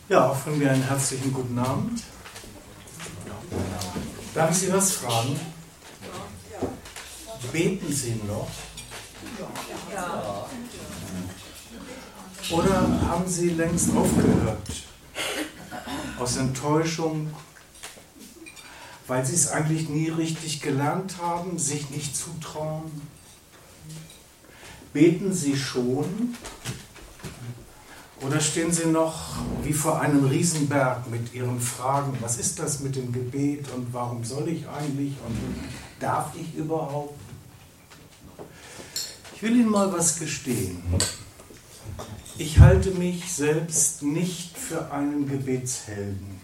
Ja, auch von mir einen herzlichen guten Abend. Darf ich Sie was fragen? Beten Sie noch? Oder haben Sie längst aufgehört? Aus Enttäuschung, weil Sie es eigentlich nie richtig gelernt haben, sich nicht zutrauen? Beten Sie schon? Oder stehen Sie noch wie vor einem Riesenberg mit Ihren Fragen? Was ist das mit dem Gebet und warum soll ich eigentlich und darf ich überhaupt? Ich will Ihnen mal was gestehen. Ich halte mich selbst nicht für einen Gebetshelden.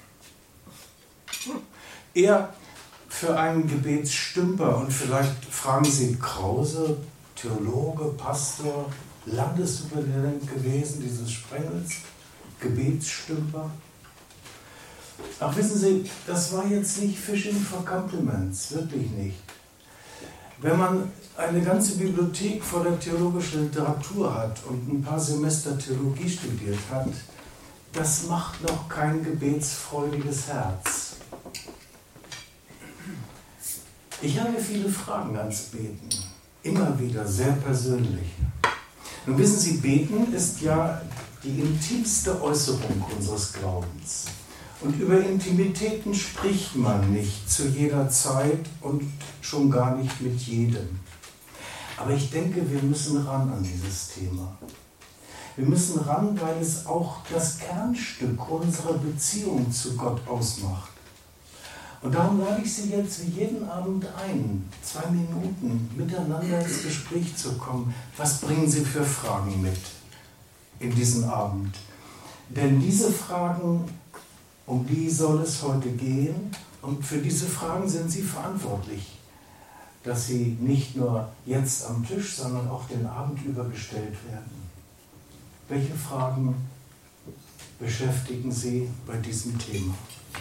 Eher für einen Gebetsstümper. Und vielleicht fragen Sie Krause, Theologe, Pastor, Landessuperintendent gewesen, dieses Sprengels, Gebetsstümper. Ach, wissen Sie, das war jetzt nicht Fishing for Compliments, wirklich nicht. Wenn man eine ganze Bibliothek voller theologischer Literatur hat und ein paar Semester Theologie studiert hat, das macht noch kein gebetsfreudiges Herz. Ich habe viele Fragen ans Beten, immer wieder sehr persönliche. Nun wissen Sie, Beten ist ja die intimste Äußerung unseres Glaubens. Und über Intimitäten spricht man nicht zu jeder Zeit und schon gar nicht mit jedem. Aber ich denke, wir müssen ran an dieses Thema. Wir müssen ran, weil es auch das Kernstück unserer Beziehung zu Gott ausmacht. Und darum lade ich Sie jetzt wie jeden Abend ein, 2 Minuten miteinander ins Gespräch zu kommen. Was bringen Sie für Fragen mit in diesen Abend? Denn diese Fragen, um die soll es heute gehen. Und für diese Fragen sind Sie verantwortlich, dass sie nicht nur jetzt am Tisch, sondern auch den Abend über gestellt werden. Welche Fragen beschäftigen Sie bei diesem Thema?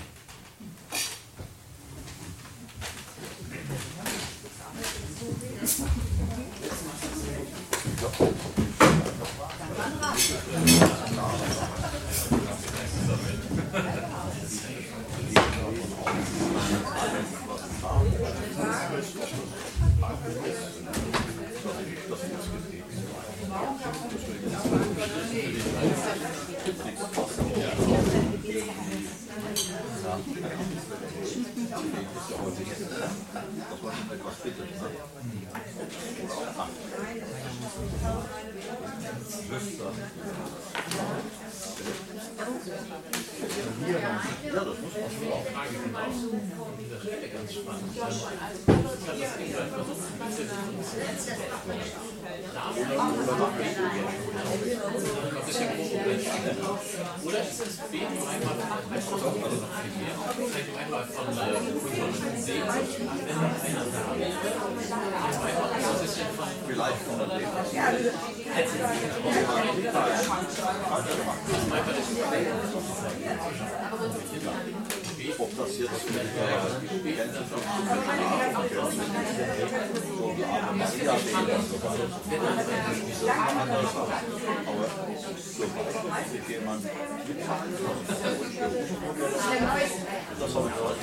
Oder ist es Beten einmal von Sehen, wenn einer da wäre, vielleicht von der ob das jetzt jemand das habe ich heute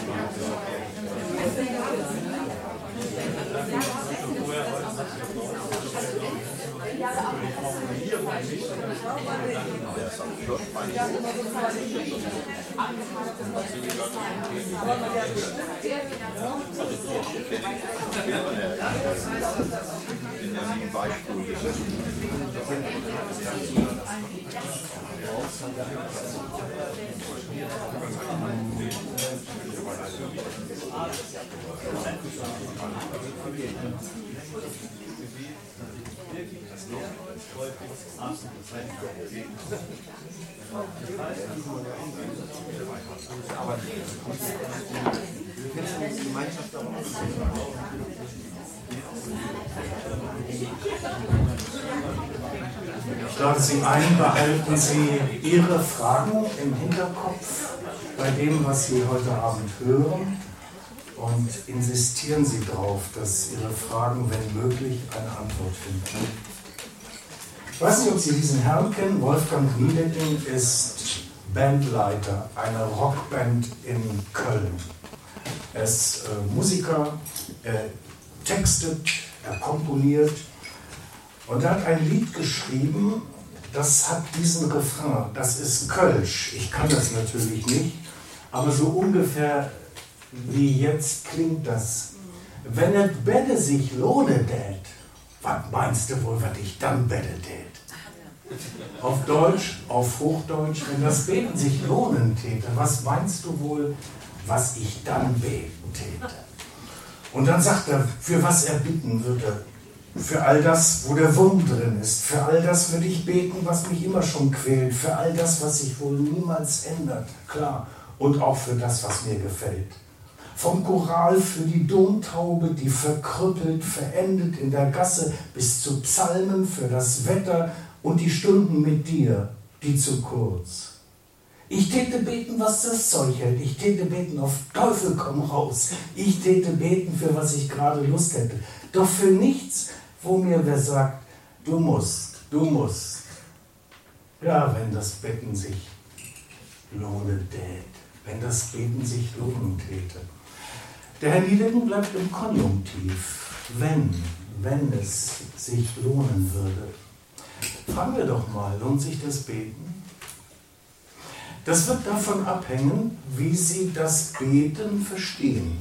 Ich lade Sie ein, behalten Sie Ihre Fragen im Hinterkopf bei dem, was Sie heute Abend hören, und insistieren Sie darauf, dass Ihre Fragen, wenn möglich, eine Antwort finden. Ich weiß nicht, ob Sie diesen Herrn kennen. Wolfgang Wiedeking ist Bandleiter einer Rockband in Köln. Er ist Musiker, er textet, er komponiert und er hat ein Lied geschrieben, das hat diesen Refrain, das ist Kölsch. Ich kann das natürlich nicht, aber so ungefähr wie jetzt klingt das. Wenn es Bette sich lohne tät, was meinst du wohl, was ich dann bette tät? Auf Deutsch, auf Hochdeutsch, wenn das Beten sich lohnen täte, was meinst du wohl, was ich dann beten täte? Und dann sagt er, für was er bitten würde. Für all das, wo der Wurm drin ist. Für all das würde ich beten, was mich immer schon quält. Für all das, was sich wohl niemals ändert. Klar. Und auch für das, was mir gefällt. Vom Choral für die Domtaube, die verkrüppelt, verendet in der Gasse, bis zu Psalmen für das Wetter und die Stunden mit dir, die zu kurz. Ich täte beten, was das Zeug hält. Ich täte beten, auf Teufel komm raus. Ich täte beten, für was ich gerade Lust hätte. Doch für nichts, wo mir wer sagt, du musst, du musst. Ja, wenn das Beten sich lohnen tät. Wenn das Beten sich lohnen täte. Der Herr Niedecken bleibt im Konjunktiv. Wenn es sich lohnen würde. Fragen wir doch mal, lohnt sich das Beten? Das wird davon abhängen, wie Sie das Beten verstehen.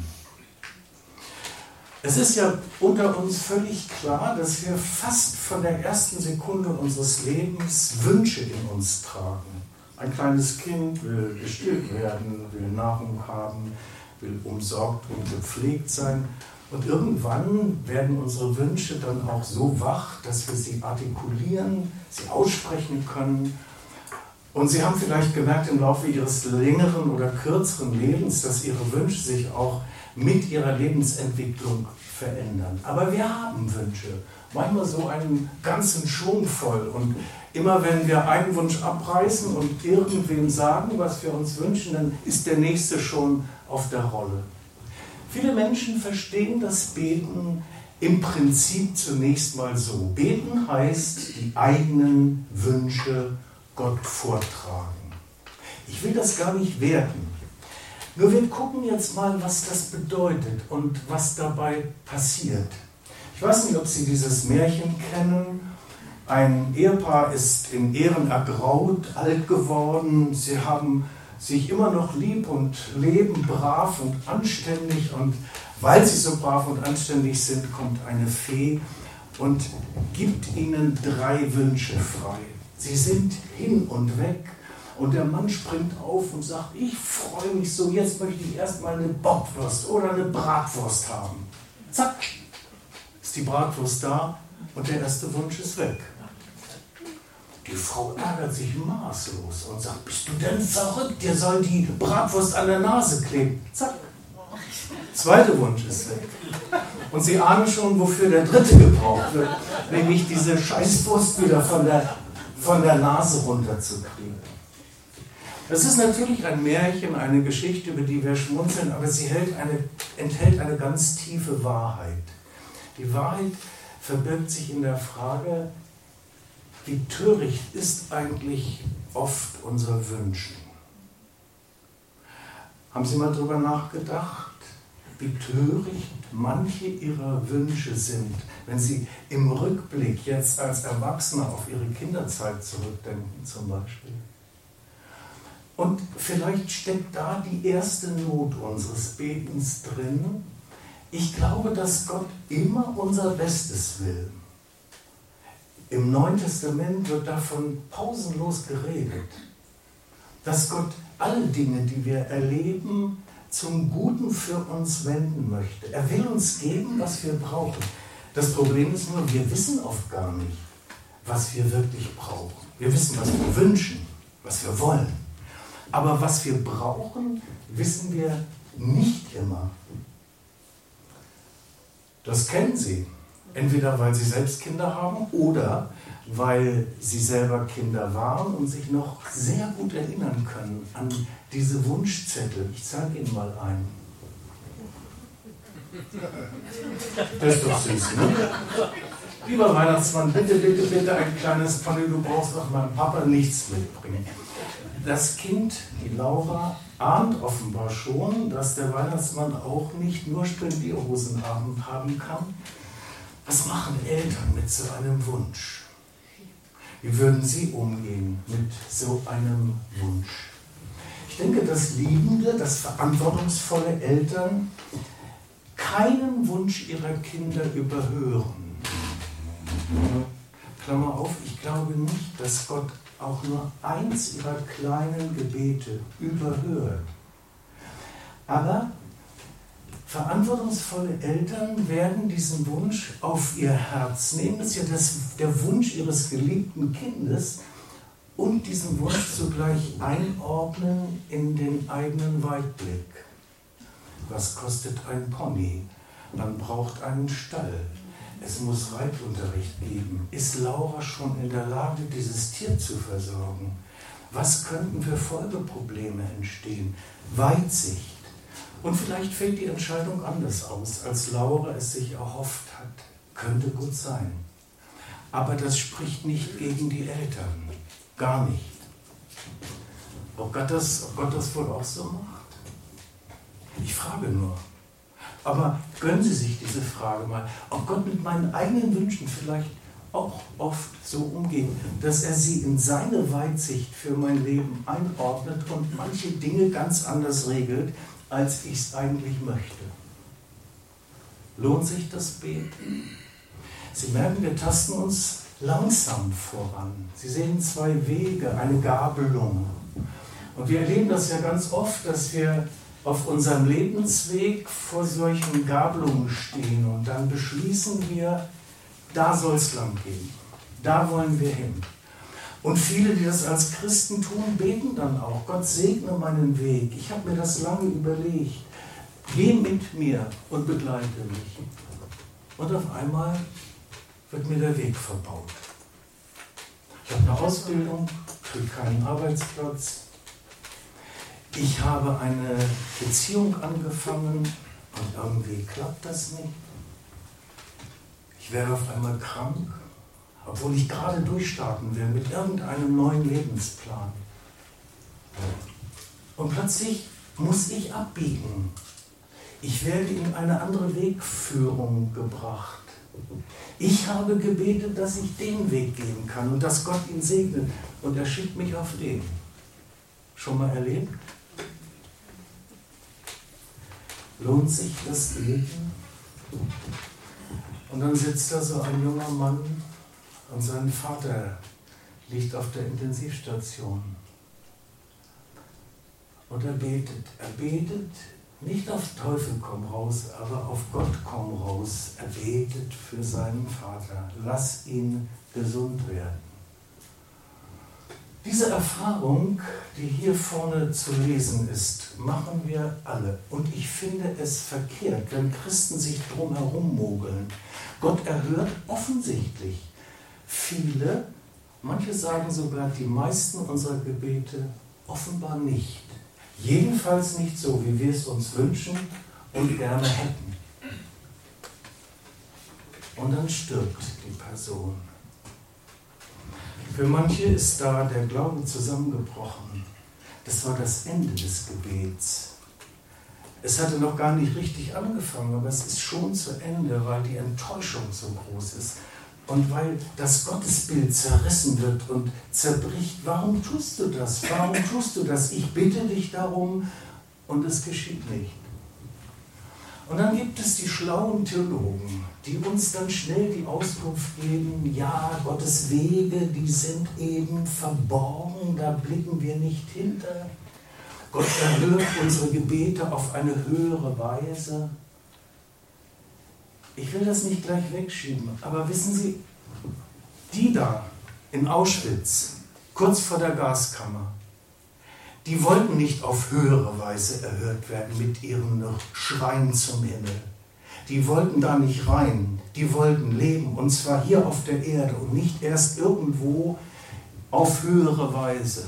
Es ist ja unter uns völlig klar, dass wir fast von der ersten Sekunde unseres Lebens Wünsche in uns tragen. Ein kleines Kind will gestillt werden, will Nahrung haben, will umsorgt und gepflegt sein. Und irgendwann werden unsere Wünsche dann auch so wach, dass wir sie artikulieren, sie aussprechen können. Und Sie haben vielleicht gemerkt im Laufe Ihres längeren oder kürzeren Lebens, dass Ihre Wünsche sich auch mit Ihrer Lebensentwicklung verändern. Aber wir haben Wünsche, manchmal so einen ganzen Schwung voll. Und immer wenn wir einen Wunsch abreißen und irgendwem sagen, was wir uns wünschen, dann ist der nächste schon auf der Rolle. Viele Menschen verstehen das Beten im Prinzip zunächst mal so. Beten heißt, die eigenen Wünsche Gott vortragen. Ich will das gar nicht werten. Nur wir gucken jetzt mal, was das bedeutet und was dabei passiert. Ich weiß nicht, ob Sie dieses Märchen kennen. Ein Ehepaar ist in Ehren ergraut, alt geworden. Sie haben sich immer noch lieb und leben brav und anständig. Und weil sie so brav und anständig sind, kommt eine Fee und gibt ihnen 3 Wünsche frei. Sie sind hin und weg und der Mann springt auf und sagt, ich freue mich so, jetzt möchte ich erstmal eine Bockwurst oder eine Bratwurst haben. Zack, ist die Bratwurst da und der erste Wunsch ist weg. Die Frau ärgert sich maßlos und sagt, bist du denn verrückt, dir soll die Bratwurst an der Nase kleben. Zack, zweiter Wunsch ist weg. Und Sie ahnen schon, wofür der dritte gebraucht wird, nämlich diese Scheißwurst wieder von der Nase runterzukriegen. Das ist natürlich ein Märchen, eine Geschichte, über die wir schmunzeln, aber sie enthält eine ganz tiefe Wahrheit. Die Wahrheit verbirgt sich in der Frage, wie töricht ist eigentlich oft unser Wünschen? Haben Sie mal darüber nachgedacht, wie töricht manche Ihrer Wünsche sind, wenn Sie im Rückblick jetzt als Erwachsene auf Ihre Kinderzeit zurückdenken zum Beispiel? Und vielleicht steckt da die erste Not unseres Betens drin. Ich glaube, dass Gott immer unser Bestes will. Im Neuen Testament wird davon pausenlos geredet, dass Gott alle Dinge, die wir erleben, zum Guten für uns wenden möchte. Er will uns geben, was wir brauchen. Das Problem ist nur, wir wissen oft gar nicht, was wir wirklich brauchen. Wir wissen, was wir wünschen, was wir wollen. Aber was wir brauchen, wissen wir nicht immer. Das kennen Sie. Entweder weil Sie selbst Kinder haben oder weil Sie selber Kinder waren und sich noch sehr gut erinnern können an diese Wunschzettel. Ich zeige Ihnen mal einen. Das ist doch süß, ne? Lieber Weihnachtsmann, bitte, bitte, bitte ein kleines Pony, du brauchst doch meinem Papa nichts mitbringen. Das Kind, die Laura, ahnt offenbar schon, dass der Weihnachtsmann auch nicht nur Spendierhosen haben kann. Was machen Eltern mit so einem Wunsch? Wie würden Sie umgehen mit so einem Wunsch? Ich denke, dass liebende, dass verantwortungsvolle Eltern keinen Wunsch ihrer Kinder überhören. Klammer auf, ich glaube nicht, dass Gott auch nur eins ihrer kleinen Gebete überhört. Aber verantwortungsvolle Eltern werden diesen Wunsch auf ihr Herz nehmen. Das ist ja der Wunsch ihres geliebten Kindes und diesen Wunsch zugleich einordnen in den eigenen Weitblick. Was kostet ein Pony? Man braucht einen Stall. Es muss Reitunterricht geben. Ist Laura schon in der Lage, dieses Tier zu versorgen? Was könnten für Folgeprobleme entstehen? Weitsicht. Und vielleicht fällt die Entscheidung anders aus, als Laura es sich erhofft hat. Könnte gut sein. Aber das spricht nicht gegen die Eltern. Gar nicht. Ob Gott das wohl auch so macht? Ich frage nur. Aber gönnen Sie sich diese Frage mal, ob Gott mit meinen eigenen Wünschen vielleicht auch oft so umgeht, dass er sie in seine Weitsicht für mein Leben einordnet und manche Dinge ganz anders regelt, als ich es eigentlich möchte. Lohnt sich das Beten? Sie merken, wir tasten uns langsam voran. Sie sehen zwei Wege, eine Gabelung. Und wir erleben das ja ganz oft, dass wir auf unserem Lebensweg vor solchen Gabelungen stehen und dann beschließen wir, da soll es lang gehen, da wollen wir hin. Und viele, die das als Christen tun, beten dann auch, Gott segne meinen Weg, ich habe mir das lange überlegt, geh mit mir und begleite mich. Und auf einmal wird mir der Weg verbaut. Ich habe eine Ausbildung, kriege keinen Arbeitsplatz. Ich habe eine Beziehung angefangen und irgendwie klappt das nicht. Ich werde auf einmal krank, obwohl ich gerade durchstarten will mit irgendeinem neuen Lebensplan. Und plötzlich muss ich abbiegen. Ich werde in eine andere Wegführung gebracht. Ich habe gebetet, dass ich den Weg gehen kann und dass Gott ihn segnet. Und er schickt mich auf den. Schon mal erlebt? Lohnt sich das Beten? Und dann sitzt da so ein junger Mann und sein Vater liegt auf der Intensivstation. Und er betet. Er betet nicht auf Teufel komm raus, aber auf Gott komm raus. Er betet für seinen Vater. Lass ihn gesund werden. Diese Erfahrung, die hier vorne zu lesen ist, machen wir alle. Und ich finde es verkehrt, wenn Christen sich drum herum mogeln. Gott erhört offensichtlich viele, manche sagen sogar die meisten unserer Gebete offenbar nicht. Jedenfalls nicht so, wie wir es uns wünschen und gerne hätten. Und dann stirbt die Person. Für manche ist da der Glaube zusammengebrochen. Das war das Ende des Gebets. Es hatte noch gar nicht richtig angefangen, aber es ist schon zu Ende, weil die Enttäuschung so groß ist und weil das Gottesbild zerrissen wird und zerbricht. Warum tust du das? Warum tust du das? Ich bitte dich darum und es geschieht nicht. Und dann gibt es die schlauen Theologen, die uns dann schnell die Auskunft geben, ja, Gottes Wege, die sind eben verborgen, da blicken wir nicht hinter. Gott erhört unsere Gebete auf eine höhere Weise. Ich will das nicht gleich wegschieben, aber wissen Sie, die da in Auschwitz, kurz vor der Gaskammer, die wollten nicht auf höhere Weise erhört werden mit ihrem Schreien zum Himmel. Die wollten da nicht rein, die wollten leben, und zwar hier auf der Erde und nicht erst irgendwo auf höhere Weise.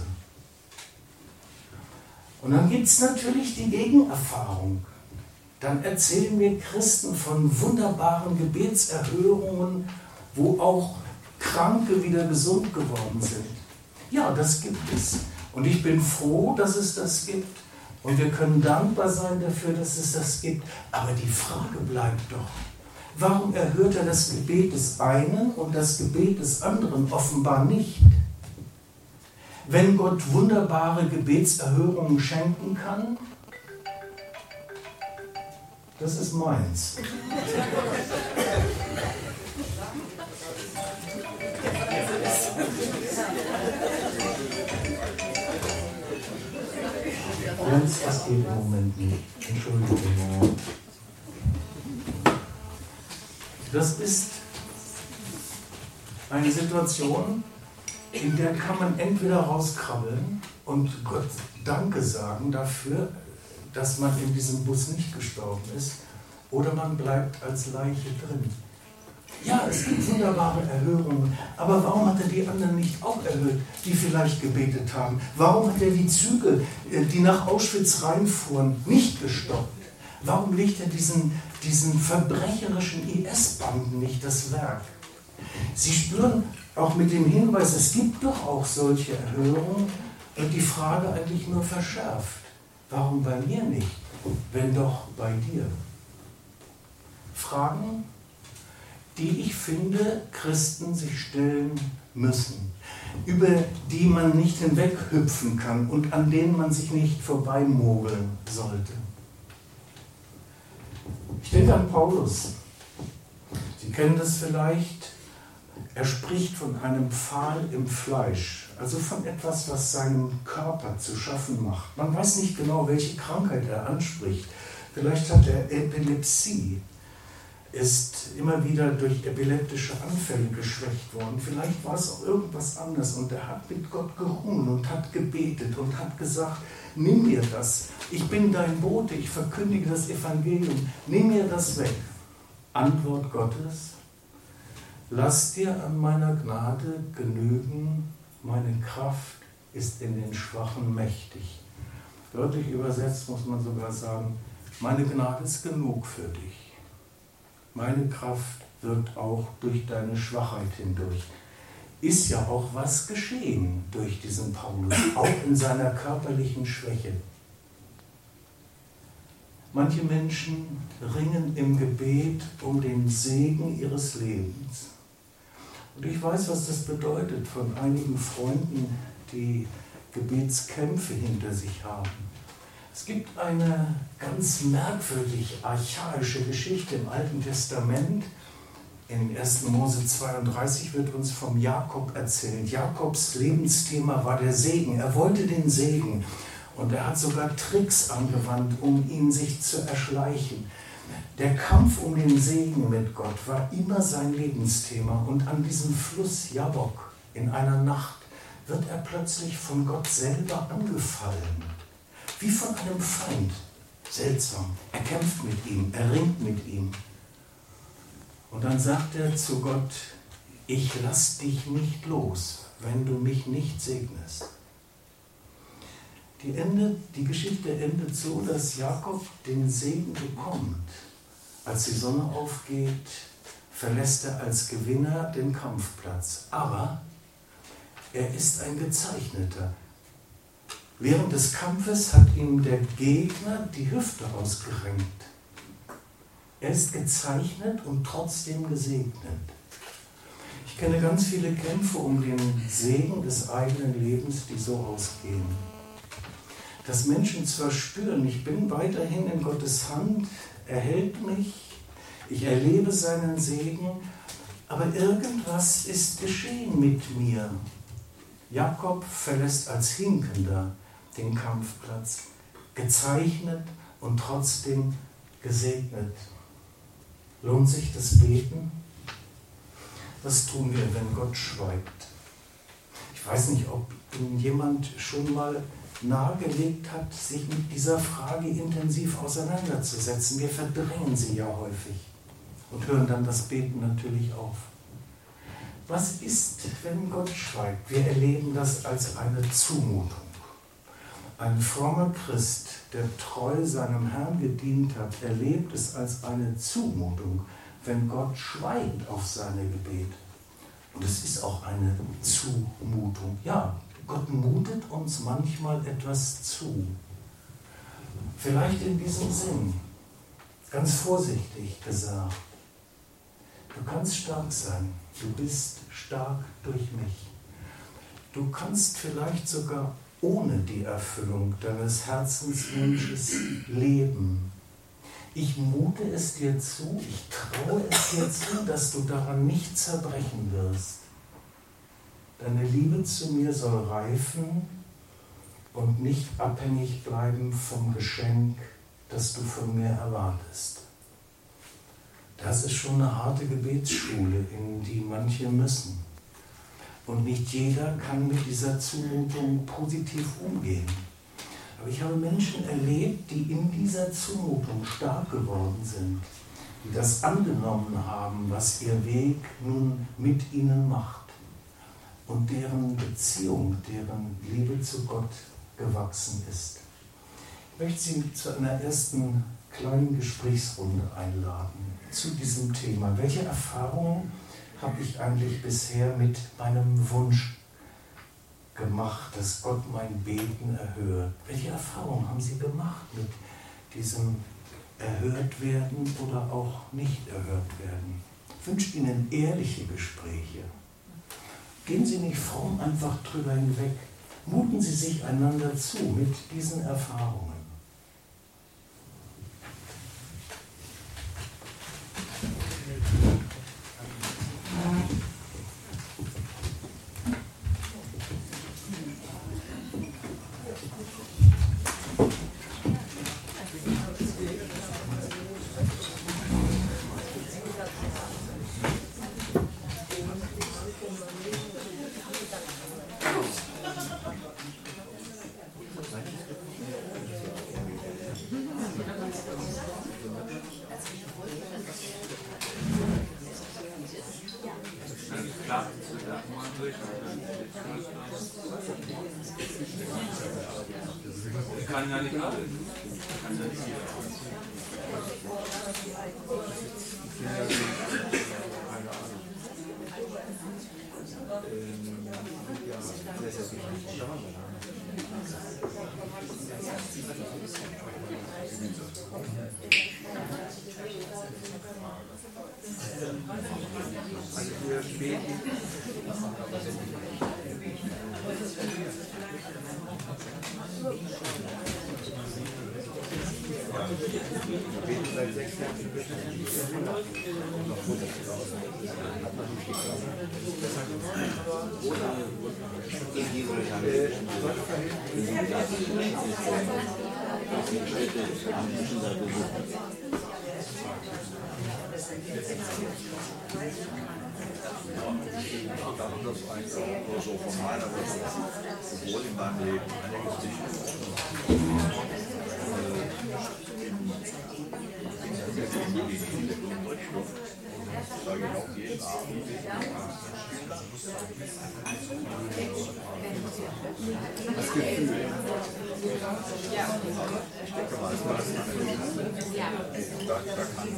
Und dann gibt es natürlich die Gegenerfahrung. Dann erzählen mir Christen von wunderbaren Gebetserhörungen, wo auch Kranke wieder gesund geworden sind. Ja, das gibt es. Und ich bin froh, dass es das gibt. Und wir können dankbar sein dafür, dass es das gibt. Aber die Frage bleibt doch, warum erhört er das Gebet des einen und das Gebet des anderen offenbar nicht? Wenn Gott wunderbare Gebetserhörungen schenken kann, das ist meins. Das geht im Moment nicht. Entschuldigung. Das ist eine Situation, in der kann man entweder rauskrabbeln und Gott Danke sagen dafür, dass man in diesem Bus nicht gestorben ist, oder man bleibt als Leiche drin. Ja, es gibt wunderbare Erhörungen, aber warum hat er die anderen nicht auch erhört, die vielleicht gebetet haben? Warum hat er die Züge, die nach Auschwitz reinfuhren, nicht gestoppt? Warum legt er diesen verbrecherischen IS-Banden nicht das Werk? Sie spüren auch mit dem Hinweis, es gibt doch auch solche Erhörungen, und die Frage eigentlich nur verschärft. Warum bei mir nicht, wenn doch bei dir? Fragen, die ich finde, Christen sich stellen müssen, über die man nicht hinweghüpfen kann und an denen man sich nicht vorbeimogeln sollte. Ich denke an Paulus. Sie kennen das vielleicht. Er spricht von einem Pfahl im Fleisch, also von etwas, was seinem Körper zu schaffen macht. Man weiß nicht genau, welche Krankheit er anspricht. Vielleicht hat er Epilepsie, ist immer wieder durch epileptische Anfälle geschwächt worden. Vielleicht war es auch irgendwas anderes und er hat mit Gott gerungen und hat gebetet und hat gesagt, nimm mir das, ich bin dein Bote, ich verkündige das Evangelium, nimm mir das weg. Antwort Gottes, lass dir an meiner Gnade genügen, meine Kraft ist in den Schwachen mächtig. Wörtlich übersetzt muss man sogar sagen, meine Gnade ist genug für dich. Meine Kraft wirkt auch durch deine Schwachheit hindurch. Ist ja auch was geschehen durch diesen Paulus, auch in seiner körperlichen Schwäche. Manche Menschen ringen im Gebet um den Segen ihres Lebens. Und ich weiß, was das bedeutet von einigen Freunden, die Gebetskämpfe hinter sich haben. Es gibt eine ganz merkwürdig archaische Geschichte im Alten Testament. In 1. Mose 32 wird uns vom Jakob erzählt. Jakobs Lebensthema war der Segen. Er wollte den Segen. Und er hat sogar Tricks angewandt, um ihn sich zu erschleichen. Der Kampf um den Segen mit Gott war immer sein Lebensthema. Und an diesem Fluss Jabbok in einer Nacht wird er plötzlich von Gott selber angefallen. Wie von einem Feind. Seltsam. Er kämpft mit ihm, er ringt mit ihm. Und dann sagt er zu Gott, ich lass dich nicht los, wenn du mich nicht segnest. Die Geschichte endet so, dass Jakob den Segen bekommt. Als die Sonne aufgeht, verlässt er als Gewinner den Kampfplatz. Aber er ist ein Gezeichneter. Während des Kampfes hat ihm der Gegner die Hüfte ausgerenkt. Er ist gezeichnet und trotzdem gesegnet. Ich kenne ganz viele Kämpfe um den Segen des eigenen Lebens, die so ausgehen. Dass Menschen zwar spüren, ich bin weiterhin in Gottes Hand, er hält mich, ich erlebe seinen Segen, aber irgendwas ist geschehen mit mir. Jakob verlässt als Hinkender den Kampfplatz, gezeichnet und trotzdem gesegnet. Lohnt sich das Beten? Was tun wir, wenn Gott schweigt? Ich weiß nicht, ob Ihnen jemand schon mal nahegelegt hat, sich mit dieser Frage intensiv auseinanderzusetzen. Wir verdrängen sie ja häufig und hören dann das Beten natürlich auf. Was ist, wenn Gott schweigt? Wir erleben das als eine Zumutung. Ein frommer Christ, der treu seinem Herrn gedient hat, erlebt es als eine Zumutung, wenn Gott schweigt auf seine Gebete. Und es ist auch eine Zumutung. Ja, Gott mutet uns manchmal etwas zu. Vielleicht in diesem Sinn, ganz vorsichtig gesagt. Du kannst stark sein, du bist stark durch mich. Du kannst vielleicht sogar ohne die Erfüllung deines Herzenswunsches leben. Ich mute es dir zu, ich traue es dir zu, dass du daran nicht zerbrechen wirst. Deine Liebe zu mir soll reifen und nicht abhängig bleiben vom Geschenk, das du von mir erwartest. Das ist schon eine harte Gebetsschule, in die manche müssen. Und nicht jeder kann mit dieser Zumutung positiv umgehen. Aber ich habe Menschen erlebt, die in dieser Zumutung stark geworden sind, die das angenommen haben, was ihr Weg nun mit ihnen macht und deren Beziehung, deren Liebe zu Gott gewachsen ist. Ich möchte Sie zu einer ersten kleinen Gesprächsrunde einladen zu diesem Thema. Welche Erfahrungen habe ich eigentlich bisher mit meinem Wunsch gemacht, dass Gott mein Beten erhört? Welche Erfahrungen haben Sie gemacht mit diesem erhört werden oder auch nicht erhört werden? Ich wünsche Ihnen ehrliche Gespräche. Gehen Sie nicht fromm einfach drüber hinweg. Muten Sie sich einander zu mit diesen Erfahrungen. Ich kann ja nicht alles. Seit 6 Jahren so von meiner Geburt in meinem Leben einiges nicht. Sage ich auch jeden Abend. Das Gefühl. Ich denke mal, es war da kann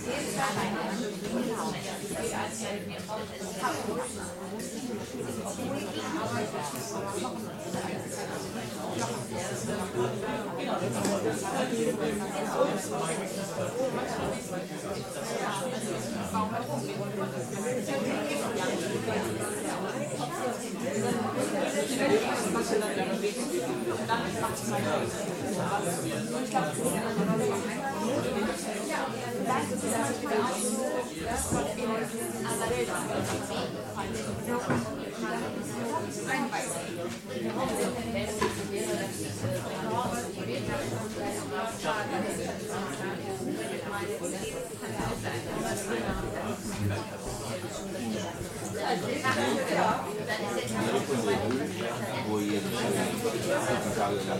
Wo ihr Tage lang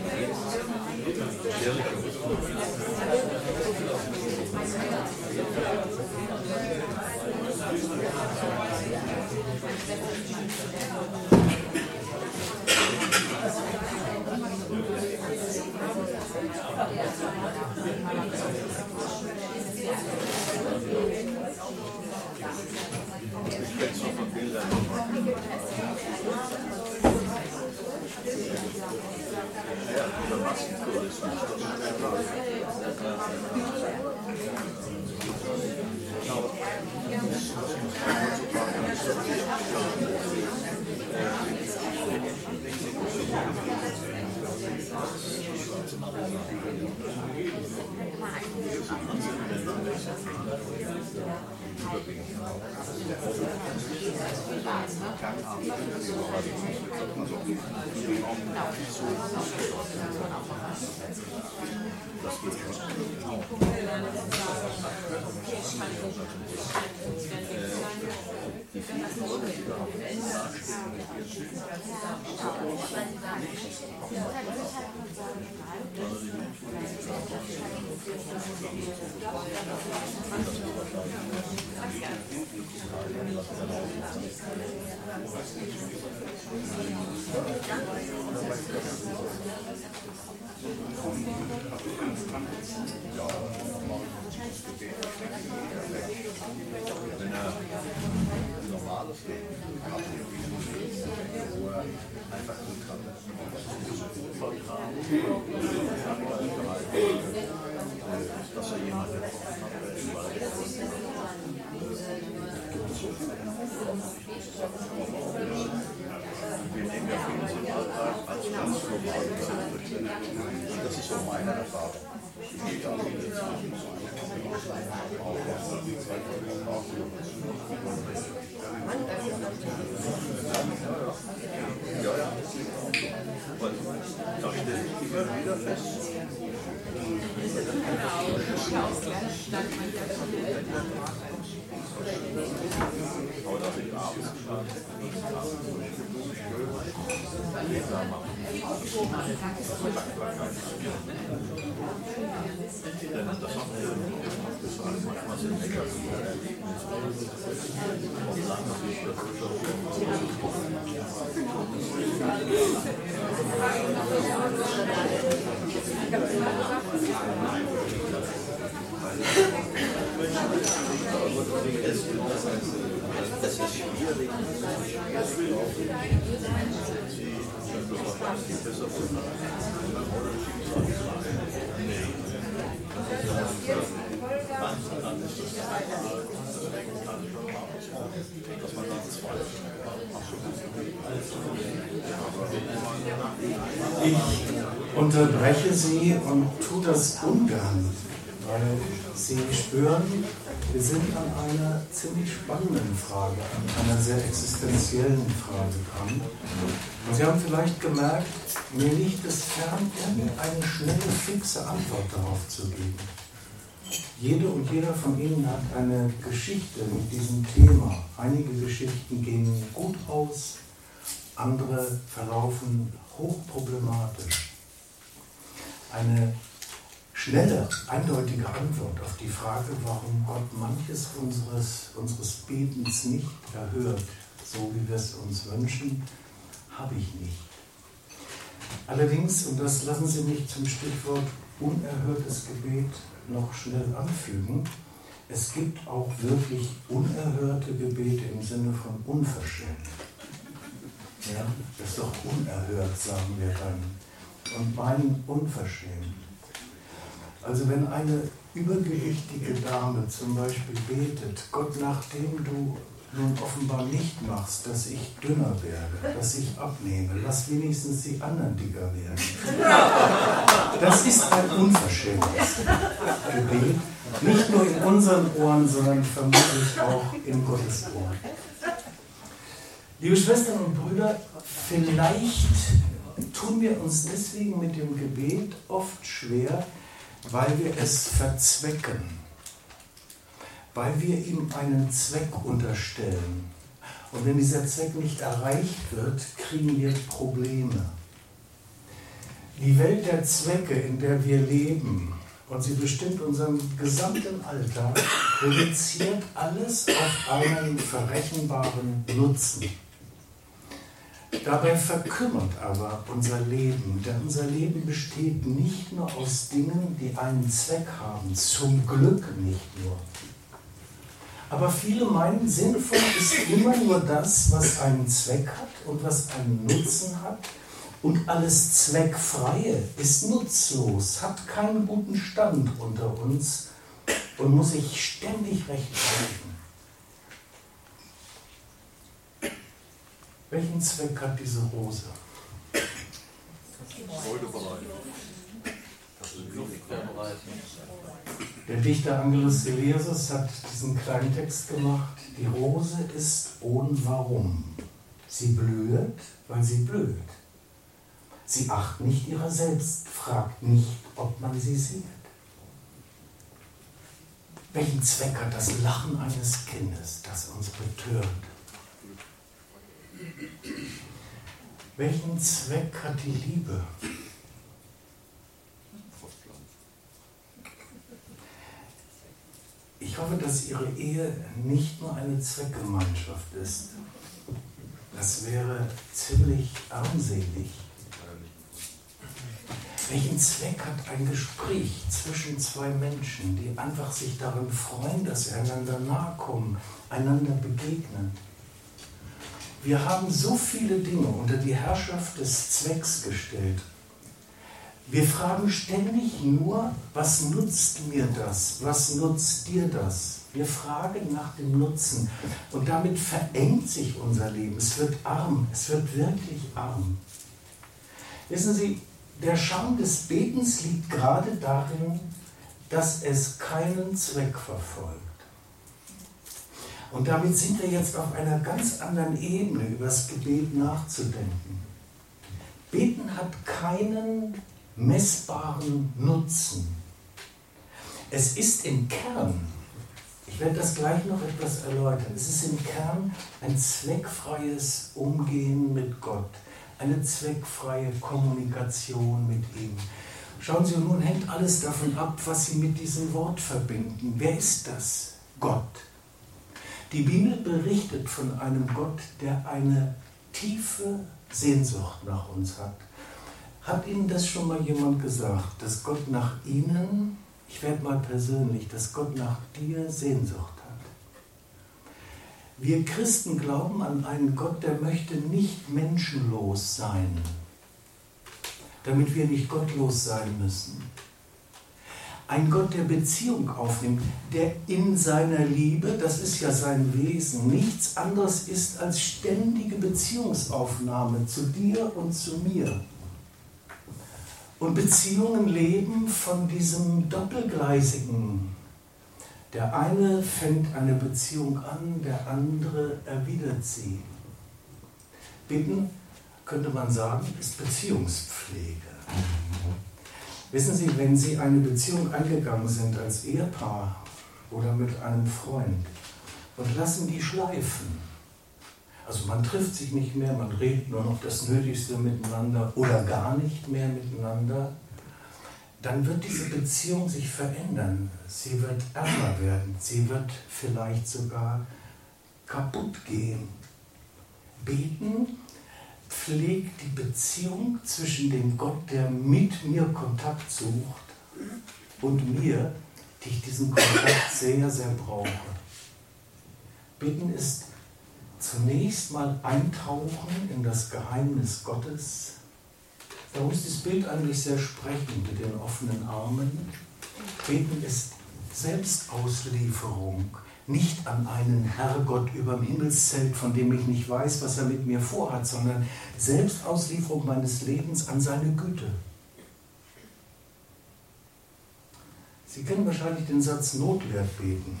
normales Leben hat, wo er einfach gut kann. Dass er jemanden wir nehmen ja vieles im Alltag als ganz normal gesehen. Das ist so meine Erfahrung. Ja, ja. Und da stelle ich immer wieder fest. Aber dass ich abends denn das hat manchmal sind negative Erlebnisse und lange Sicht das ist schwierig. Ich unterbreche Sie und tue das ungern, weil Sie spüren, wir sind an einer ziemlich spannenden Frage, an einer sehr existenziellen Frage dran. Und Sie haben vielleicht gemerkt, mir liegt es fern, eine schnelle, fixe Antwort darauf zu geben. Jede und jeder von Ihnen hat eine Geschichte mit diesem Thema. Einige Geschichten gehen gut aus, andere verlaufen hochproblematisch. Eine schnelle, eindeutige Antwort auf die Frage, warum Gott manches unseres Betens nicht erhört, so wie wir es uns wünschen, habe ich nicht. Allerdings, und das lassen Sie mich zum Stichwort unerhörtes Gebet noch schnell anfügen, es gibt auch wirklich unerhörte Gebete im Sinne von unverschämt. Ja, das ist doch unerhört, sagen wir dann. Und meinen unverschämt. Also wenn eine übergewichtige Dame zum Beispiel betet, Gott, nachdem du nun offenbar nicht machst, dass ich dünner werde, dass ich abnehme, lass wenigstens die anderen dicker werden. Das ist ein unverschämtes Gebet, nicht nur in unseren Ohren, sondern vermutlich auch in Gottes Ohren. Liebe Schwestern und Brüder, vielleicht tun wir uns deswegen mit dem Gebet oft schwer, weil wir es verzwecken. Weil wir ihm einen Zweck unterstellen. Und wenn dieser Zweck nicht erreicht wird, kriegen wir Probleme. Die Welt der Zwecke, in der wir leben, und sie bestimmt unseren gesamten Alltag, reduziert alles auf einen verrechenbaren Nutzen. Dabei verkümmert aber unser Leben, denn unser Leben besteht nicht nur aus Dingen, die einen Zweck haben, zum Glück nicht nur. Aber viele meinen, sinnvoll ist immer nur das, was einen Zweck hat und was einen Nutzen hat. Und alles Zweckfreie ist nutzlos, hat keinen guten Stand unter uns und muss sich ständig rechtfertigen. Welchen Zweck hat diese Rose? Freude bereiten. Der Dichter Angelus Silesius hat diesen kleinen Text gemacht. Die Rose ist ohne Warum. Sie blüht, weil sie blüht. Sie acht nicht ihrer selbst, fragt nicht, ob man sie sieht. Welchen Zweck hat das Lachen eines Kindes, das uns betört? Welchen Zweck hat die Liebe? Ich hoffe, dass Ihre Ehe nicht nur eine Zweckgemeinschaft ist. Das wäre ziemlich armselig. Welchen Zweck hat ein Gespräch zwischen zwei Menschen, die einfach sich darin freuen, dass sie einander nahe kommen, einander begegnen? Wir haben so viele Dinge unter die Herrschaft des Zwecks gestellt. Wir fragen ständig nur, was nutzt mir das? Was nutzt dir das? Wir fragen nach dem Nutzen. Und damit verengt sich unser Leben. Es wird arm. Es wird wirklich arm. Wissen Sie, der Charme des Betens liegt gerade darin, dass es keinen Zweck verfolgt. Und damit sind wir jetzt auf einer ganz anderen Ebene, über das Gebet nachzudenken. Beten hat keinen messbaren Nutzen. Es ist im Kern, ich werde das gleich noch etwas erläutern, es ist im Kern ein zweckfreies Umgehen mit Gott, eine zweckfreie Kommunikation mit ihm. Schauen Sie, nun hängt alles davon ab, was Sie mit diesem Wort verbinden. Wer ist das? Gott. Die Bibel berichtet von einem Gott, der eine tiefe Sehnsucht nach uns hat. Hat Ihnen das schon mal jemand gesagt, dass Gott nach Ihnen, ich werde mal persönlich, dass Gott nach dir Sehnsucht hat? Wir Christen glauben an einen Gott, der möchte nicht menschenlos sein, damit wir nicht gottlos sein müssen. Ein Gott, der Beziehung aufnimmt, der in seiner Liebe, das ist ja sein Wesen, nichts anderes ist als ständige Beziehungsaufnahme zu dir und zu mir. Und Beziehungen leben von diesem Doppelgleisigen. Der eine fängt eine Beziehung an, der andere erwidert sie. Bitten, könnte man sagen, ist Beziehungspflege. Wissen Sie, wenn Sie eine Beziehung eingegangen sind als Ehepaar oder mit einem Freund und lassen die schleifen, also man trifft sich nicht mehr, man redet nur noch das Nötigste miteinander oder gar nicht mehr miteinander, dann wird diese Beziehung sich verändern. Sie wird ärmer werden, sie wird vielleicht sogar kaputt gehen. Beten pflegt die Beziehung zwischen dem Gott, der mit mir Kontakt sucht, und mir, die ich diesen Kontakt sehr, sehr brauche. Beten ist zunächst mal eintauchen in das Geheimnis Gottes. Darum ist das Bild eigentlich sehr sprechend mit den offenen Armen. Beten ist Selbstauslieferung, nicht an einen Herrgott überm Himmelszelt, von dem ich nicht weiß, was er mit mir vorhat, sondern Selbstauslieferung meines Lebens an seine Güte. Sie kennen wahrscheinlich den Satz Not lehrt beten.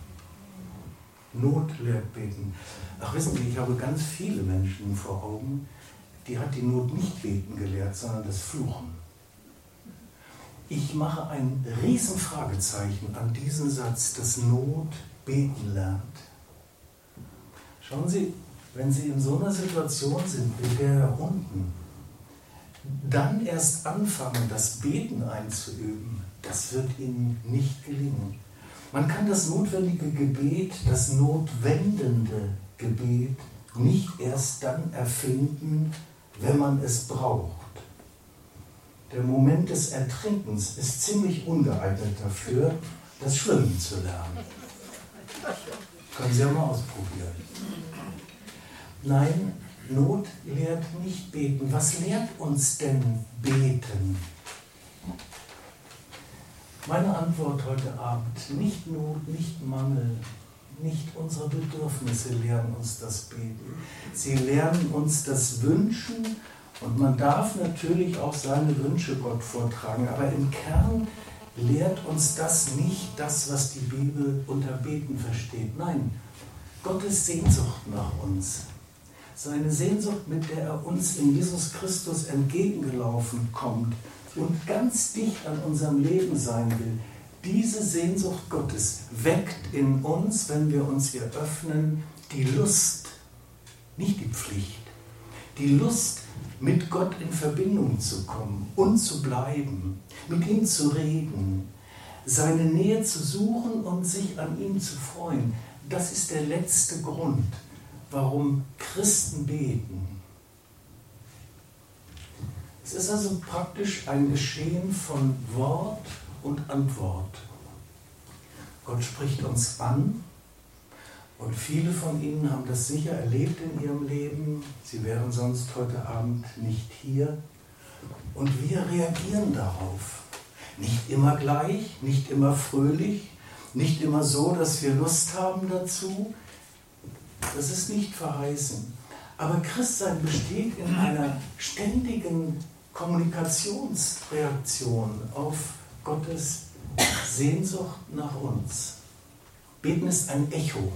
Not lehrt beten. Ach, wissen Sie, ich habe ganz viele Menschen vor Augen, die hat die Not nicht beten gelehrt, sondern das Fluchen. Ich mache ein Riesenfragezeichen an diesen Satz, dass Not beten lernt. Schauen Sie, wenn Sie in so einer Situation sind wie der da unten, dann erst anfangen, das Beten einzuüben, das wird Ihnen nicht gelingen. Man kann das notwendige Gebet, das notwendende Gebet nicht erst dann erfinden, wenn man es braucht. Der Moment des Ertrinkens ist ziemlich ungeeignet dafür, das Schwimmen zu lernen. Können Sie ja mal ausprobieren. Nein, Not lehrt nicht beten. Was lehrt uns denn beten? Meine Antwort heute Abend: nicht Not, nicht Mangel, nicht unsere Bedürfnisse lehren uns das Beten. Sie lernen uns das Wünschen, und man darf natürlich auch seine Wünsche Gott vortragen, aber im Kern lehrt uns das nicht das, was die Bibel unter Beten versteht. Nein, Gottes Sehnsucht nach uns, seine Sehnsucht, mit der er uns in Jesus Christus entgegengelaufen kommt und ganz dicht an unserem Leben sein will, diese Sehnsucht Gottes weckt in uns, wenn wir uns ihr öffnen, die Lust, nicht die Pflicht, die Lust, mit Gott in Verbindung zu kommen und zu bleiben, mit ihm zu reden, seine Nähe zu suchen und sich an ihm zu freuen. Das ist der letzte Grund, warum Christen beten. Es ist also praktisch ein Geschehen von Wort und Antwort. Gott spricht uns an. Und viele von Ihnen haben das sicher erlebt in ihrem Leben. Sie wären sonst heute Abend nicht hier. Und wir reagieren darauf. Nicht immer gleich, nicht immer fröhlich, nicht immer so, dass wir Lust haben dazu. Das ist nicht verheißen. Aber Christsein besteht in einer ständigen Kommunikationsreaktion auf Gottes Sehnsucht nach uns. Beten ist ein Echo.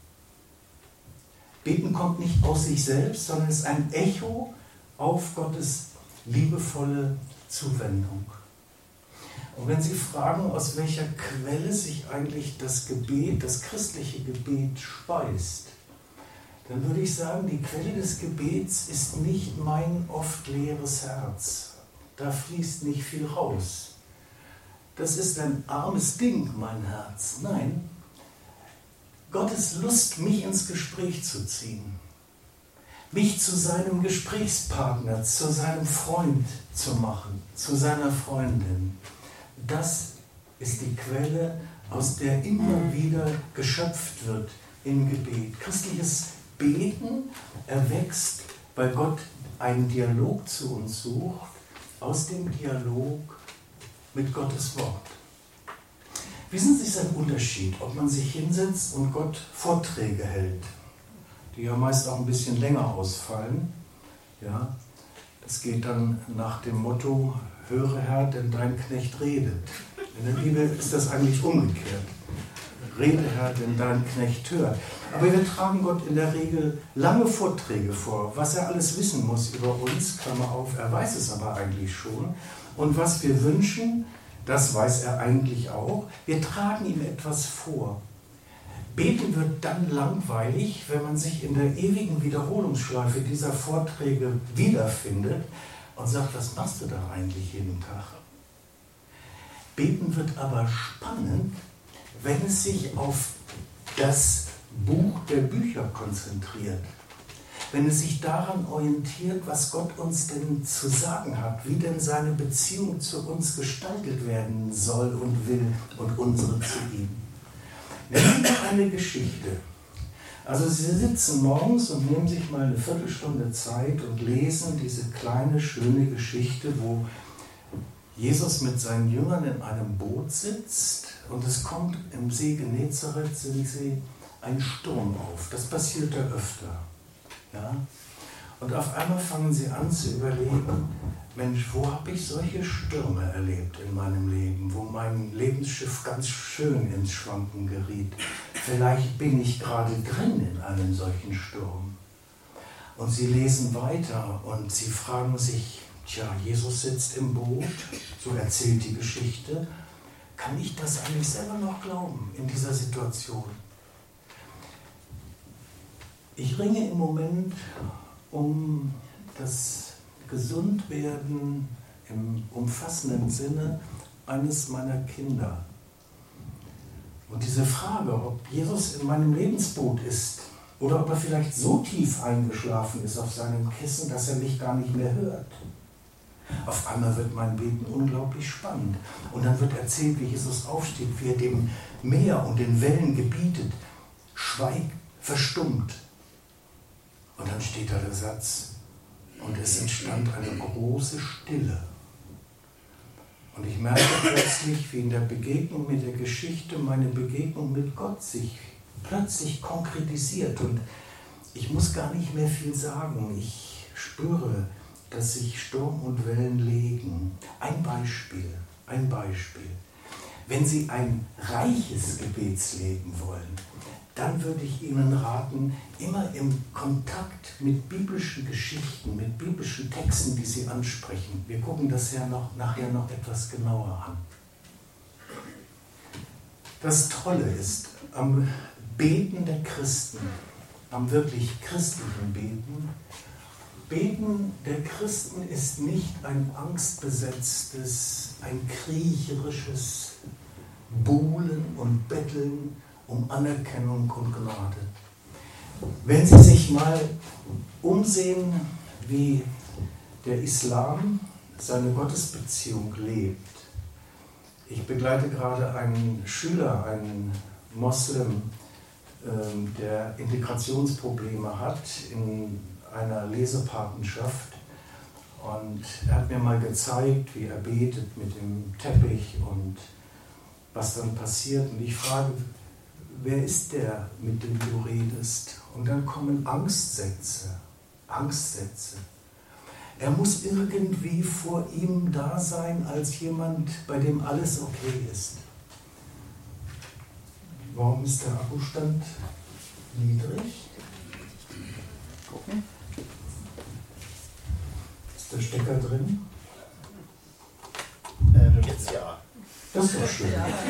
Beten kommt nicht aus sich selbst, sondern ist ein Echo auf Gottes liebevolle Zuwendung. Und wenn Sie fragen, aus welcher Quelle sich eigentlich das Gebet, das christliche Gebet speist, dann würde ich sagen, die Quelle des Gebets ist nicht mein oft leeres Herz. Da fließt nicht viel raus. Das ist ein armes Ding, mein Herz. Nein, Gottes Lust, mich ins Gespräch zu ziehen, mich zu seinem Gesprächspartner, zu seinem Freund zu machen, zu seiner Freundin. Das ist die Quelle, aus der immer wieder geschöpft wird im Gebet. Christliches Beten erwächst, weil Gott einen Dialog zu uns sucht, aus dem Dialog mit Gottes Wort. Wissen Sie, es ist ein Unterschied, ob man sich hinsetzt und Gott Vorträge hält, die ja meist auch ein bisschen länger ausfallen. Ja, das geht dann nach dem Motto: Höre Herr, denn dein Knecht redet. In der Bibel ist das eigentlich umgekehrt. Rede Herr, denn dein Knecht hört. Aber wir tragen Gott in der Regel lange Vorträge vor, was er alles wissen muss über uns, Klammer auf, er weiß es aber eigentlich schon. Und was wir wünschen, das weiß er eigentlich auch. Wir tragen ihm etwas vor. Beten wird dann langweilig, wenn man sich in der ewigen Wiederholungsschleife dieser Vorträge wiederfindet und sagt, was machst du da eigentlich jeden Tag? Beten wird aber spannend, wenn es sich auf das Buch der Bücher konzentriert. wenn es sich daran orientiert, was Gott uns denn zu sagen hat, wie denn seine Beziehung zu uns gestaltet werden soll und will und unsere zu ihm. Nennen wir eine Geschichte. Also Sie sitzen morgens und nehmen sich mal eine Viertelstunde Zeit und lesen diese kleine, schöne Geschichte, wo Jesus mit seinen Jüngern in einem Boot sitzt und es kommt im See Genezareth, sind sie, ein Sturm auf. Das passiert ja öfter. Ja? Und auf einmal fangen sie an zu überlegen, Mensch, wo habe ich solche Stürme erlebt in meinem Leben, wo mein Lebensschiff ganz schön ins Schwanken geriet. Vielleicht bin ich gerade drin in einem solchen Sturm. Und sie lesen weiter und sie fragen sich, tja, Jesus sitzt im Boot, so erzählt die Geschichte, kann ich das eigentlich selber noch glauben in dieser Situation? Ich ringe im Moment um das Gesundwerden im umfassenden Sinne eines meiner Kinder. Und diese Frage, ob Jesus in meinem Lebensboot ist oder ob er vielleicht so tief eingeschlafen ist auf seinem Kissen, dass er mich gar nicht mehr hört. Auf einmal wird mein Beten unglaublich spannend. Und dann wird erzählt, wie Jesus aufsteht, wie er dem Meer und den Wellen gebietet, schweig, verstummt. Und dann steht da der Satz, und es entstand eine große Stille. Und ich merke plötzlich, wie in der Begegnung mit der Geschichte meine Begegnung mit Gott sich plötzlich konkretisiert. Und ich muss gar nicht mehr viel sagen. Ich spüre, dass sich Sturm und Wellen legen. Ein Beispiel. Wenn Sie ein reiches Gebetsleben wollen, dann würde ich Ihnen raten, immer im Kontakt mit biblischen Geschichten, mit biblischen Texten, die Sie ansprechen. Wir gucken das ja nachher noch etwas genauer an. Das Tolle ist, am Beten der Christen, am wirklich christlichen Beten der Christen ist nicht ein angstbesetztes, ein kriecherisches Buhlen und Betteln um Anerkennung und Gnade. Wenn Sie sich mal umsehen, wie der Islam seine Gottesbeziehung lebt. Ich begleite gerade einen Schüler, einen Moslem, der Integrationsprobleme hat in einer Lesepatenschaft. Und er hat mir mal gezeigt, wie er betet mit dem Teppich und was dann passiert. Und ich frage, wer ist der, mit dem du redest? Und dann kommen Angstsätze. Er muss irgendwie vor ihm da sein als jemand, bei dem alles okay ist. Warum ist der Akkustand niedrig? Gucken. Ist der Stecker drin? Jetzt ja. Das ist doch schön.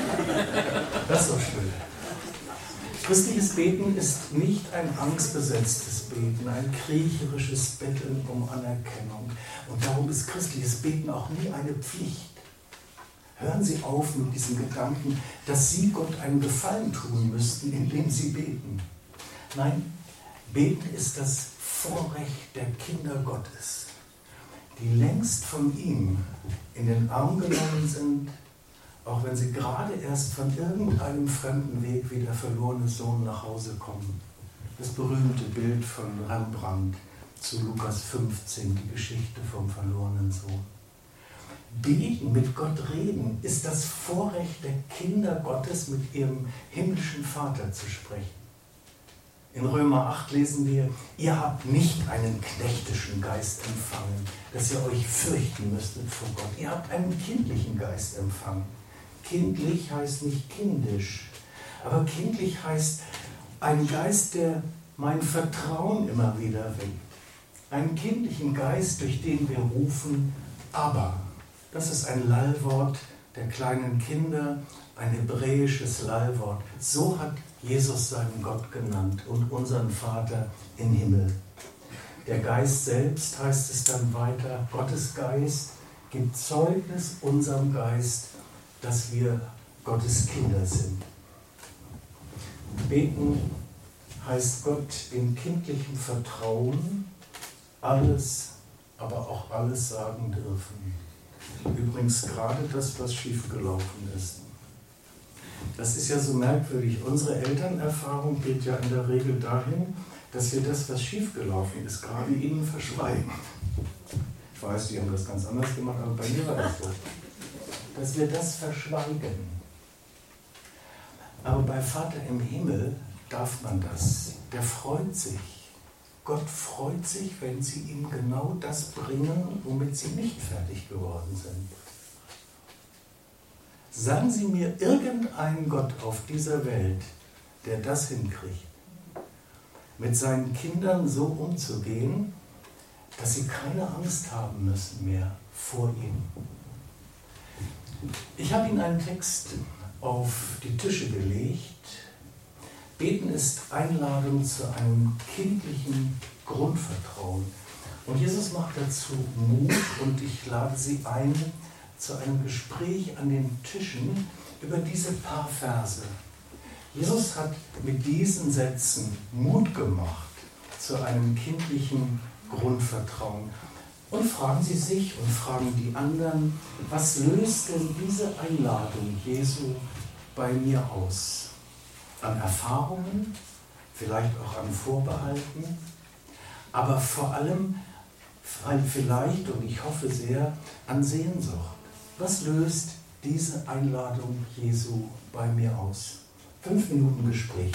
Christliches Beten ist nicht ein angstbesetztes Beten, ein kriecherisches Betteln um Anerkennung. Und darum ist christliches Beten auch nie eine Pflicht. Hören Sie auf mit diesem Gedanken, dass Sie Gott einen Gefallen tun müssten, indem Sie beten. Nein, Beten ist das Vorrecht der Kinder Gottes, die längst von ihm in den Arm genommen sind, auch wenn sie gerade erst von irgendeinem fremden Weg wie der verlorene Sohn nach Hause kommen. Das berühmte Bild von Rembrandt zu Lukas 15, die Geschichte vom verlorenen Sohn. Beten, mit Gott reden, ist das Vorrecht der Kinder Gottes, mit ihrem himmlischen Vater zu sprechen. In Römer 8 lesen wir, ihr habt nicht einen knechtischen Geist empfangen, dass ihr euch fürchten müsstet vor Gott. Ihr habt einen kindlichen Geist empfangen. Kindlich heißt nicht kindisch, aber kindlich heißt ein Geist, der mein Vertrauen immer wieder weckt. Einen kindlichen Geist, durch den wir rufen, Abba. Das ist ein Lallwort der kleinen Kinder, ein hebräisches Lallwort. So hat Jesus seinen Gott genannt und unseren Vater im Himmel. Der Geist selbst, heißt es dann weiter, Gottes Geist, gibt Zeugnis unserem Geist, dass wir Gottes Kinder sind. Beten heißt Gott in kindlichem Vertrauen alles, aber auch alles sagen dürfen. Übrigens gerade das, was schiefgelaufen ist. Das ist ja so merkwürdig. Unsere Elternerfahrung geht ja in der Regel dahin, dass wir das, was schiefgelaufen ist, gerade ihnen verschweigen. Ich weiß, die haben das ganz anders gemacht, aber bei mir war das so. Dass wir das verschweigen. Aber bei Vater im Himmel darf man das. Der freut sich. Gott freut sich, wenn sie ihm genau das bringen, womit sie nicht fertig geworden sind. Sagen Sie mir irgendeinen Gott auf dieser Welt, der das hinkriegt, mit seinen Kindern so umzugehen, dass sie keine Angst haben müssen mehr vor ihm. Ich habe Ihnen einen Text auf die Tische gelegt. Beten ist Einladung zu einem kindlichen Grundvertrauen. Und Jesus macht dazu Mut und ich lade Sie ein zu einem Gespräch an den Tischen über diese paar Verse. Jesus hat mit diesen Sätzen Mut gemacht zu einem kindlichen Grundvertrauen. Und fragen Sie sich und fragen die anderen, was löst denn diese Einladung Jesu bei mir aus? An Erfahrungen, vielleicht auch an Vorbehalten, aber vor allem vielleicht, und ich hoffe sehr, an Sehnsucht. Was löst diese Einladung Jesu bei mir aus? 5 Minuten Gespräch.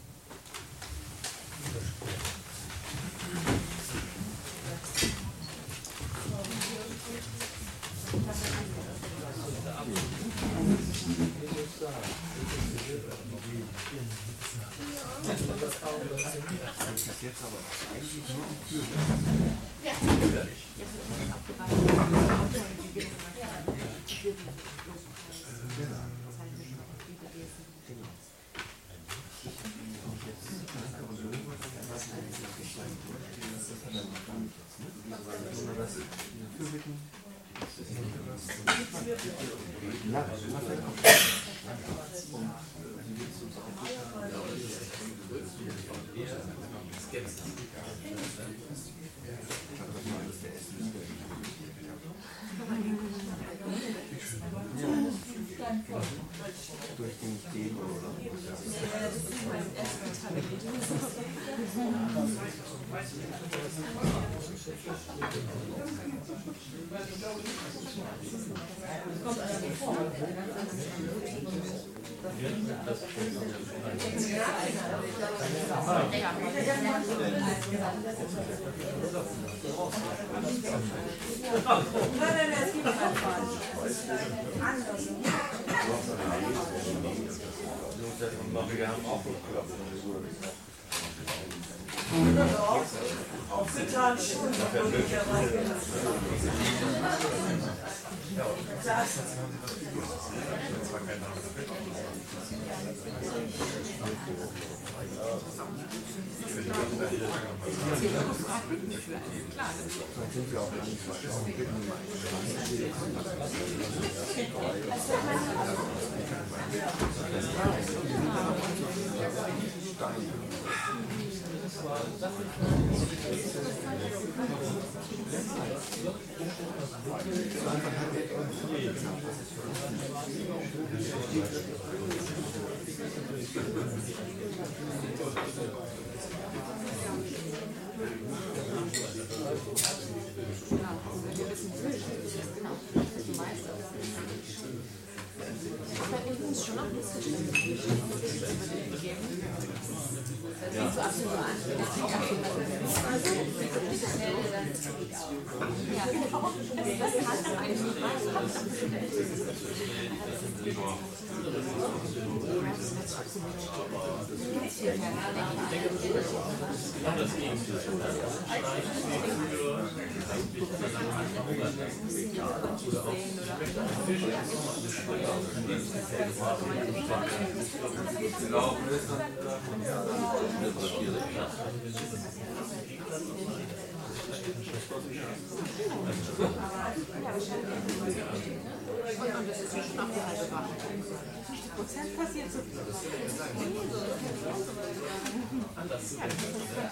Wir haben auch aufgetatscht und anders zu denken.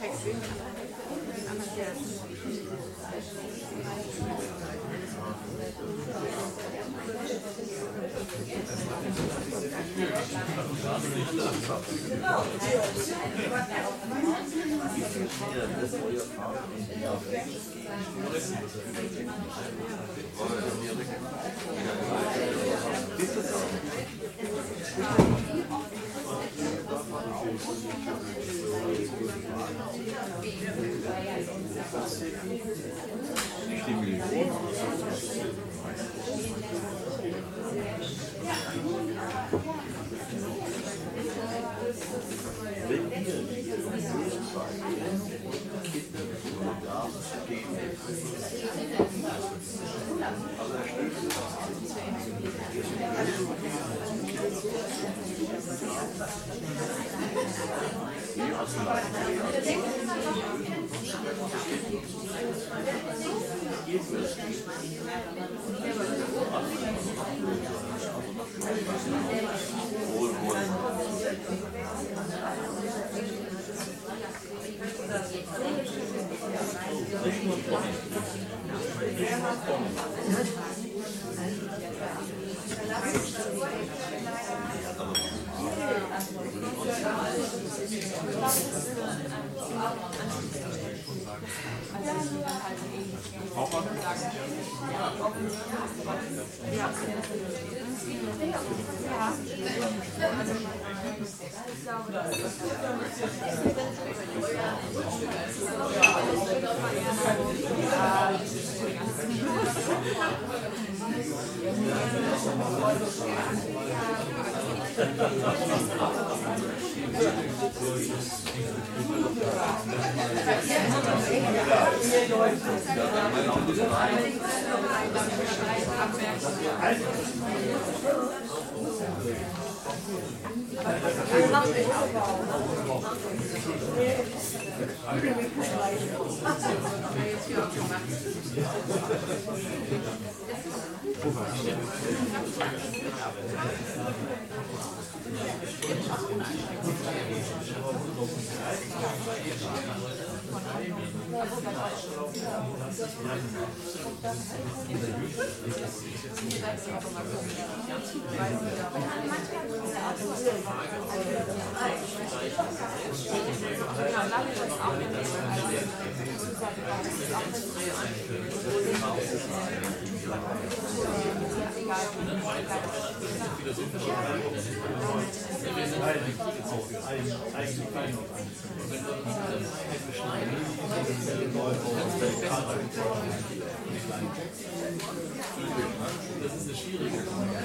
Das ist eine schwierige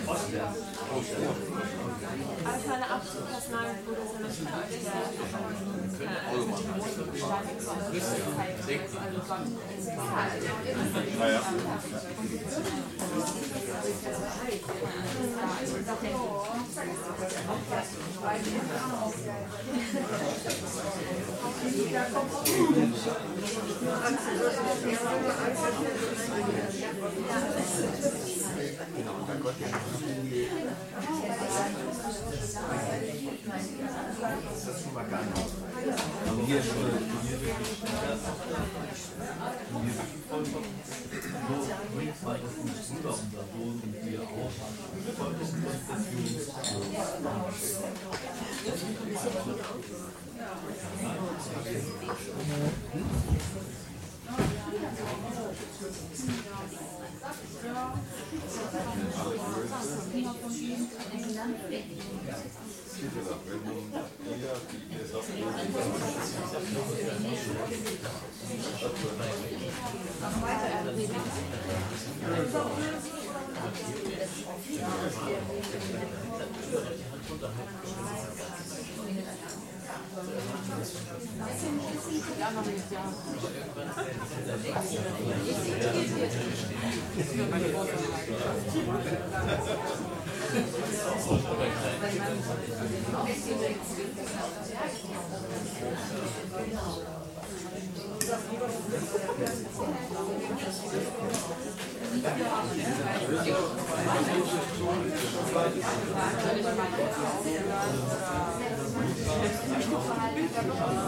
Also meine absolute Personalquote sind natürlich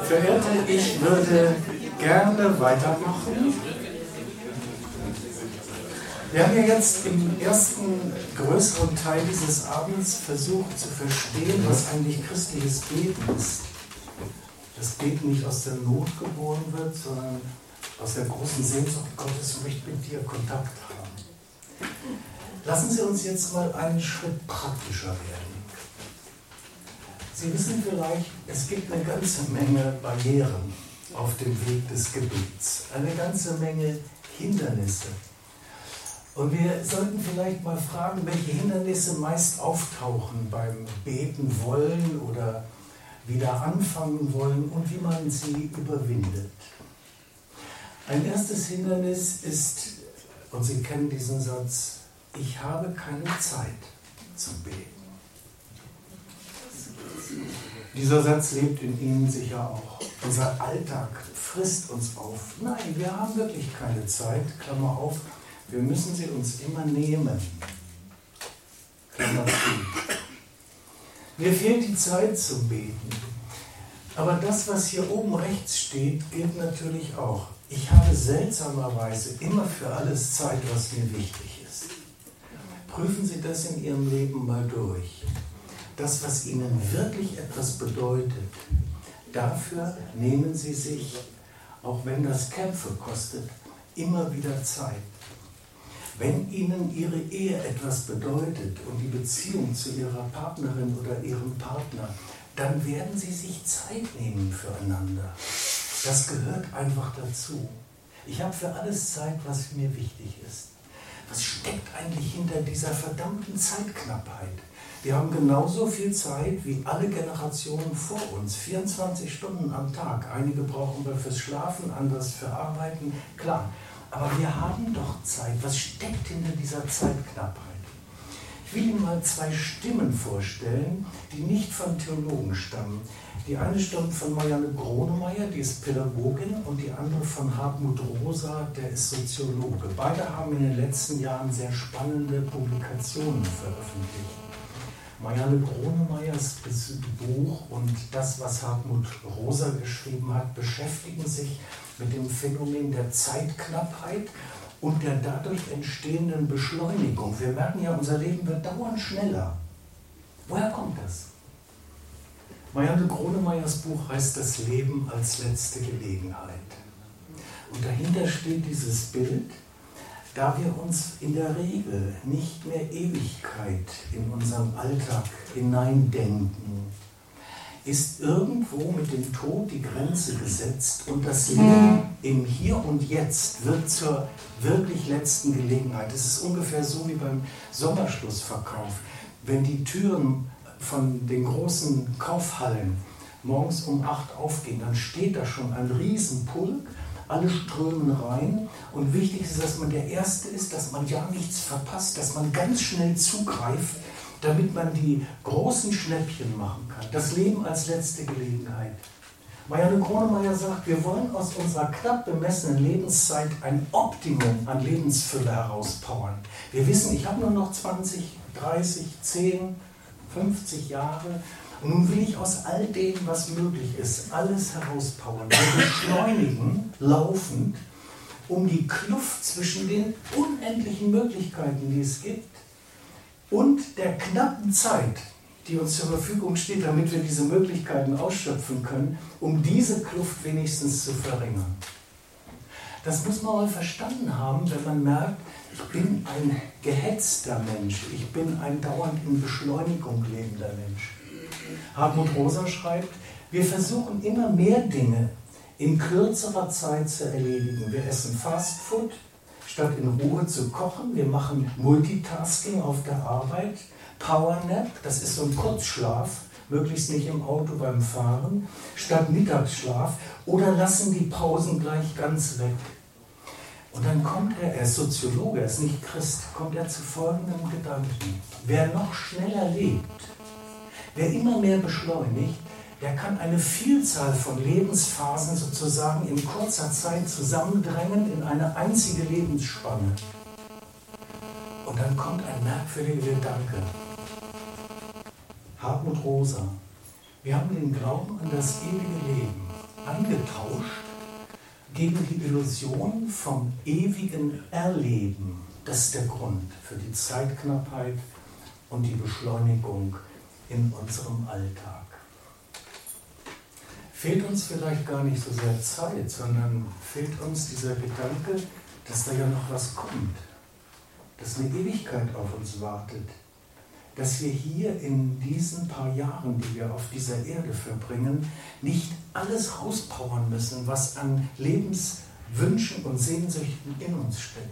Verehrte, ich würde gerne weitermachen. Wir haben ja jetzt im ersten größeren Teil dieses Abends versucht zu verstehen, was eigentlich christliches Beten ist. Das Beten nicht aus der Not geboren wird, sondern aus der großen Sehnsucht Gottes möchte mit dir Kontakt haben. Lassen Sie uns jetzt mal einen Schritt praktischer werden. Sie wissen vielleicht, es gibt eine ganze Menge Barrieren auf dem Weg des Gebets, eine ganze Menge Hindernisse. Und wir sollten vielleicht mal fragen, welche Hindernisse meist auftauchen beim Beten wollen oder wieder anfangen wollen und wie man sie überwindet. Ein erstes Hindernis ist, und Sie kennen diesen Satz, ich habe keine Zeit zum Beten. Dieser Satz lebt in Ihnen sicher auch. Unser Alltag frisst uns auf. Nein, wir haben wirklich keine Zeit, Klammer auf, wir müssen sie uns immer nehmen. Klammer zu. Mir fehlt die Zeit zum Beten. Aber das, was hier oben rechts steht, gilt natürlich auch. Ich habe seltsamerweise immer für alles Zeit, was mir wichtig ist. Prüfen Sie das in Ihrem Leben mal durch. Das, was Ihnen wirklich etwas bedeutet, dafür nehmen Sie sich, auch wenn das Kämpfe kostet, immer wieder Zeit. Wenn Ihnen Ihre Ehe etwas bedeutet und die Beziehung zu Ihrer Partnerin oder Ihrem Partner, dann werden Sie sich Zeit nehmen füreinander. Das gehört einfach dazu. Ich habe für alles Zeit, was mir wichtig ist. Was steckt eigentlich hinter dieser verdammten Zeitknappheit? Wir haben genauso viel Zeit wie alle Generationen vor uns, 24 Stunden am Tag. Einige brauchen wir fürs Schlafen, anderes für Arbeiten, klar. Aber wir haben doch Zeit. Was steckt hinter dieser Zeitknappheit? Ich will Ihnen mal zwei Stimmen vorstellen, die nicht von Theologen stammen. Die eine stammt von Marianne Gronemeyer, die ist Pädagogin, und die andere von Hartmut Rosa, der ist Soziologe. Beide haben in den letzten Jahren sehr spannende Publikationen veröffentlicht. Marianne Gronemeyers Buch und das, was Hartmut Rosa geschrieben hat, beschäftigen sich mit dem Phänomen der Zeitknappheit und der dadurch entstehenden Beschleunigung. Wir merken ja, unser Leben wird dauernd schneller. Woher kommt das? Marianne Gronemeyers Buch heißt Das Leben als letzte Gelegenheit. Und dahinter steht dieses Bild, da wir uns in der Regel nicht mehr Ewigkeit in unserem Alltag hineindenken, ist irgendwo mit dem Tod die Grenze gesetzt und das Leben im Hier und Jetzt wird zur wirklich letzten Gelegenheit. Es ist ungefähr so wie beim Sommerschlussverkauf. Wenn die Türen von den großen Kaufhallen morgens um 8 aufgehen, dann steht da schon ein Riesenpulk, alle strömen rein und wichtig ist, dass man der Erste ist, dass man ja nichts verpasst, dass man ganz schnell zugreift, damit man die großen Schnäppchen machen kann. Das Leben als letzte Gelegenheit. Marianne Gronemeyer sagt, wir wollen aus unserer knapp bemessenen Lebenszeit ein Optimum an Lebensfülle herauspowern. Wir wissen, ich habe nur noch 20, 30, 10, 50 Jahre und nun will ich aus all dem, was möglich ist, alles herauspowern. Wir beschleunigen laufend, um die Kluft zwischen den unendlichen Möglichkeiten, die es gibt, und der knappen Zeit, die uns zur Verfügung steht, damit wir diese Möglichkeiten ausschöpfen können, um diese Kluft wenigstens zu verringern. Das muss man mal verstanden haben, wenn man merkt, ich bin ein gehetzter Mensch, ich bin ein dauernd in Beschleunigung lebender Mensch. Hartmut Rosa schreibt, wir versuchen immer mehr Dinge in kürzerer Zeit zu erledigen. Wir essen Fastfood, statt in Ruhe zu kochen. Wir machen Multitasking auf der Arbeit, Powernap, das ist so ein Kurzschlaf, möglichst nicht im Auto beim Fahren, statt Mittagsschlaf oder lassen die Pausen gleich ganz weg. Und dann kommt er ist Soziologe, er ist nicht Christ, kommt er zu folgendem Gedanken. Wer noch schneller lebt, wer immer mehr beschleunigt, der kann eine Vielzahl von Lebensphasen sozusagen in kurzer Zeit zusammendrängen in eine einzige Lebensspanne. Und dann kommt ein merkwürdiger Gedanke. Hartmut Rosa, wir haben den Glauben an das ewige Leben. angetauscht gegen die Illusion vom ewigen Erleben. Das ist der Grund für die Zeitknappheit und die Beschleunigung in unserem Alltag. Fehlt uns vielleicht gar nicht so sehr Zeit, sondern fehlt uns dieser Gedanke, dass da ja noch was kommt, dass eine Ewigkeit auf uns wartet, dass wir hier in diesen paar Jahren, die wir auf dieser Erde verbringen, nicht alles rauspowern müssen, was an Lebenswünschen und Sehnsüchten in uns steckt.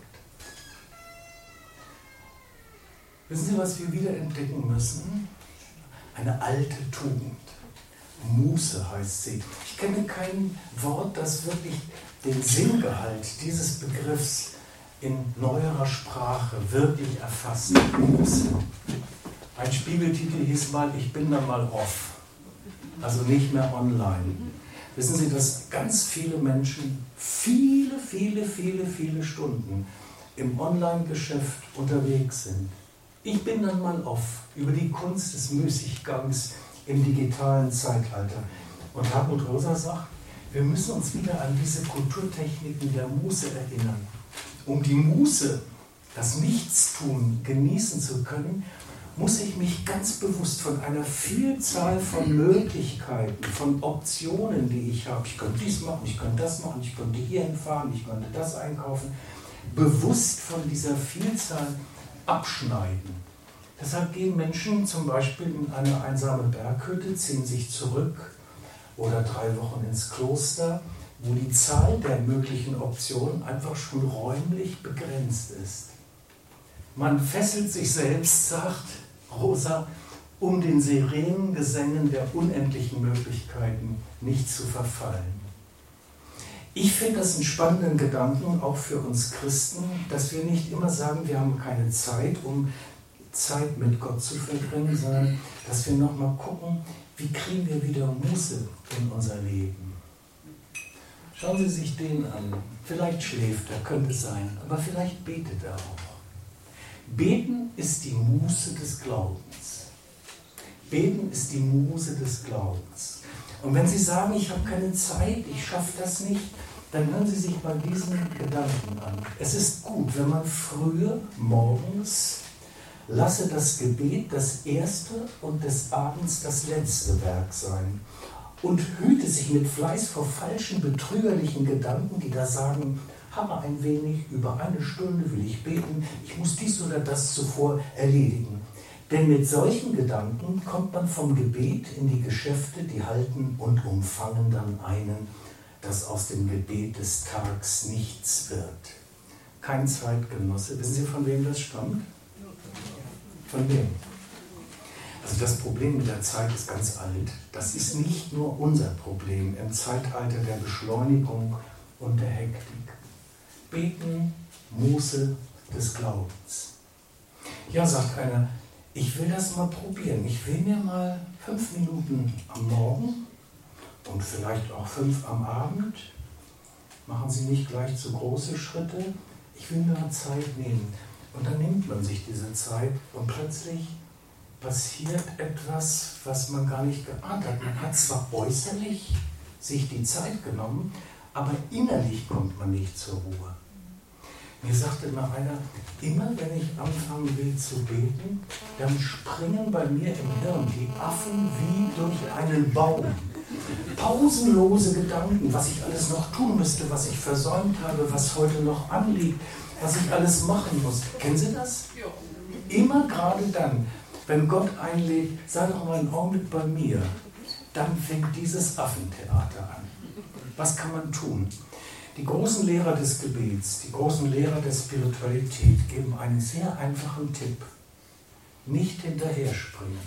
Wissen Sie, was wir wiederentdecken müssen? Eine alte Tugend. Muße heißt sie. Ich kenne kein Wort, das wirklich den Sinngehalt dieses Begriffs in neuerer Sprache wirklich erfasst. Muße. Ein Spiegeltitel hieß mal, ich bin da mal off. Also nicht mehr online. Wissen Sie, dass ganz viele Menschen viele Stunden im Online-Geschäft unterwegs sind. Ich bin dann mal off über die Kunst des Müßiggangs im digitalen Zeitalter. Und Hartmut Rosa sagt, wir müssen uns wieder an diese Kulturtechniken der Muße erinnern. Um die Muße, das Nichtstun genießen zu können, muss ich mich ganz bewusst von einer Vielzahl von Möglichkeiten, von Optionen, die ich habe, ich könnte dies machen, ich könnte das machen, ich könnte hierhin fahren, ich könnte das einkaufen, bewusst von dieser Vielzahl abschneiden. Deshalb gehen Menschen zum Beispiel in eine einsame Berghütte, ziehen sich zurück oder 3 Wochen ins Kloster, wo die Zahl der möglichen Optionen einfach schon räumlich begrenzt ist. Man fesselt sich selbst, sagt Rosa, um den serenen Gesängen der unendlichen Möglichkeiten nicht zu verfallen. Ich finde das einen spannenden Gedanken, auch für uns Christen, dass wir nicht immer sagen, wir haben keine Zeit, um Zeit mit Gott zu verbringen, sondern dass wir nochmal gucken, wie kriegen wir wieder Muße in unser Leben. Schauen Sie sich den an. Vielleicht schläft er, könnte sein, aber vielleicht betet er auch. Beten ist die Muße des Glaubens. Beten ist die Muße des Glaubens. Und wenn Sie sagen, ich habe keine Zeit, ich schaffe das nicht, dann hören Sie sich mal diesen Gedanken an. Es ist gut, wenn man früher morgens lasse das Gebet das erste und des Abends das letzte Werk sein und hüte sich mit Fleiß vor falschen, betrügerlichen Gedanken, die da sagen, hammer ein wenig, über 1 Stunde will ich beten, ich muss dies oder das zuvor erledigen. Denn mit solchen Gedanken kommt man vom Gebet in die Geschäfte, die halten und umfangen dann einen, dass aus dem Gebet des Tags nichts wird. Kein Zeitgenosse. Wissen Sie, von wem das stammt? Von wem? Also das Problem mit der Zeit ist ganz alt. Das ist nicht nur unser Problem im Zeitalter der Beschleunigung und der Hektik. Beten, Muße des Glaubens. Ja, sagt einer, ich will das mal probieren. Ich will mir mal 5 Minuten am Morgen und vielleicht auch 5 am Abend. Machen Sie nicht gleich zu große Schritte. Ich will mir mal Zeit nehmen. Und dann nimmt man sich diese Zeit und plötzlich passiert etwas, was man gar nicht geahnt hat. Man hat zwar äußerlich sich die Zeit genommen, aber innerlich kommt man nicht zur Ruhe. Mir sagte mal einer, immer wenn ich anfangen will zu beten, dann springen bei mir im Hirn die Affen wie durch einen Baum. Pausenlose Gedanken, was ich alles noch tun müsste, was ich versäumt habe, was heute noch anliegt, was ich alles machen muss. Kennen Sie das? Ja. Immer gerade dann, wenn Gott einlädt, sei doch mal einen Augenblick bei mir, dann fängt dieses Affentheater an. Was kann man tun? Die großen Lehrer des Gebets, die großen Lehrer der Spiritualität geben einen sehr einfachen Tipp. Nicht hinterher springen.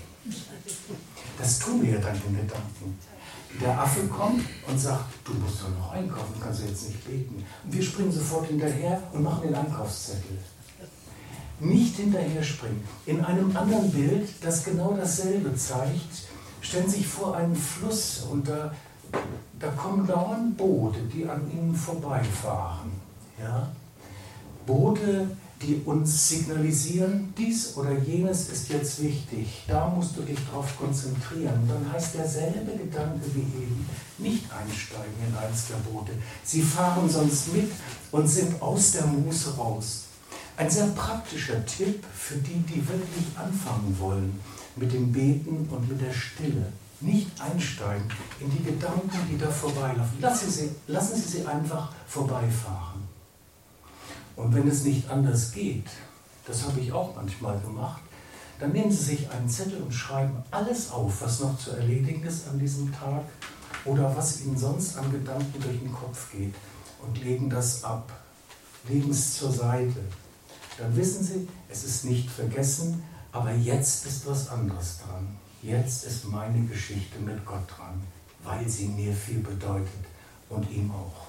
Das tun wir ja dann in Gedanken. Der Affe kommt und sagt, du musst doch noch einkaufen, kannst du jetzt nicht beten. Und wir springen sofort hinterher und machen den Einkaufszettel. Nicht hinterher springen. In einem anderen Bild, das genau dasselbe zeigt, stellen Sie sich vor einen Fluss und da kommen dauernd Boote, die an ihnen vorbeifahren. Ja? Boote, die uns signalisieren, dies oder jenes ist jetzt wichtig, da musst du dich drauf konzentrieren. Dann heißt derselbe Gedanke wie eben, nicht nicht einsteigen in eins der Boote. Sie fahren sonst mit und sind aus der Muße raus. Ein sehr praktischer Tipp für die, die wirklich anfangen wollen mit dem Beten und mit der Stille. Nicht einsteigen in die Gedanken, die da vorbeilaufen. Lassen Sie sie einfach vorbeifahren. Und wenn es nicht anders geht, das habe ich auch manchmal gemacht, dann nehmen Sie sich einen Zettel und schreiben alles auf, was noch zu erledigen ist an diesem Tag oder was Ihnen sonst an Gedanken durch den Kopf geht und legen das ab, legen es zur Seite. Dann wissen Sie, es ist nicht vergessen, aber jetzt ist was anderes dran. Jetzt ist meine Geschichte mit Gott dran, weil sie mir viel bedeutet und ihm auch.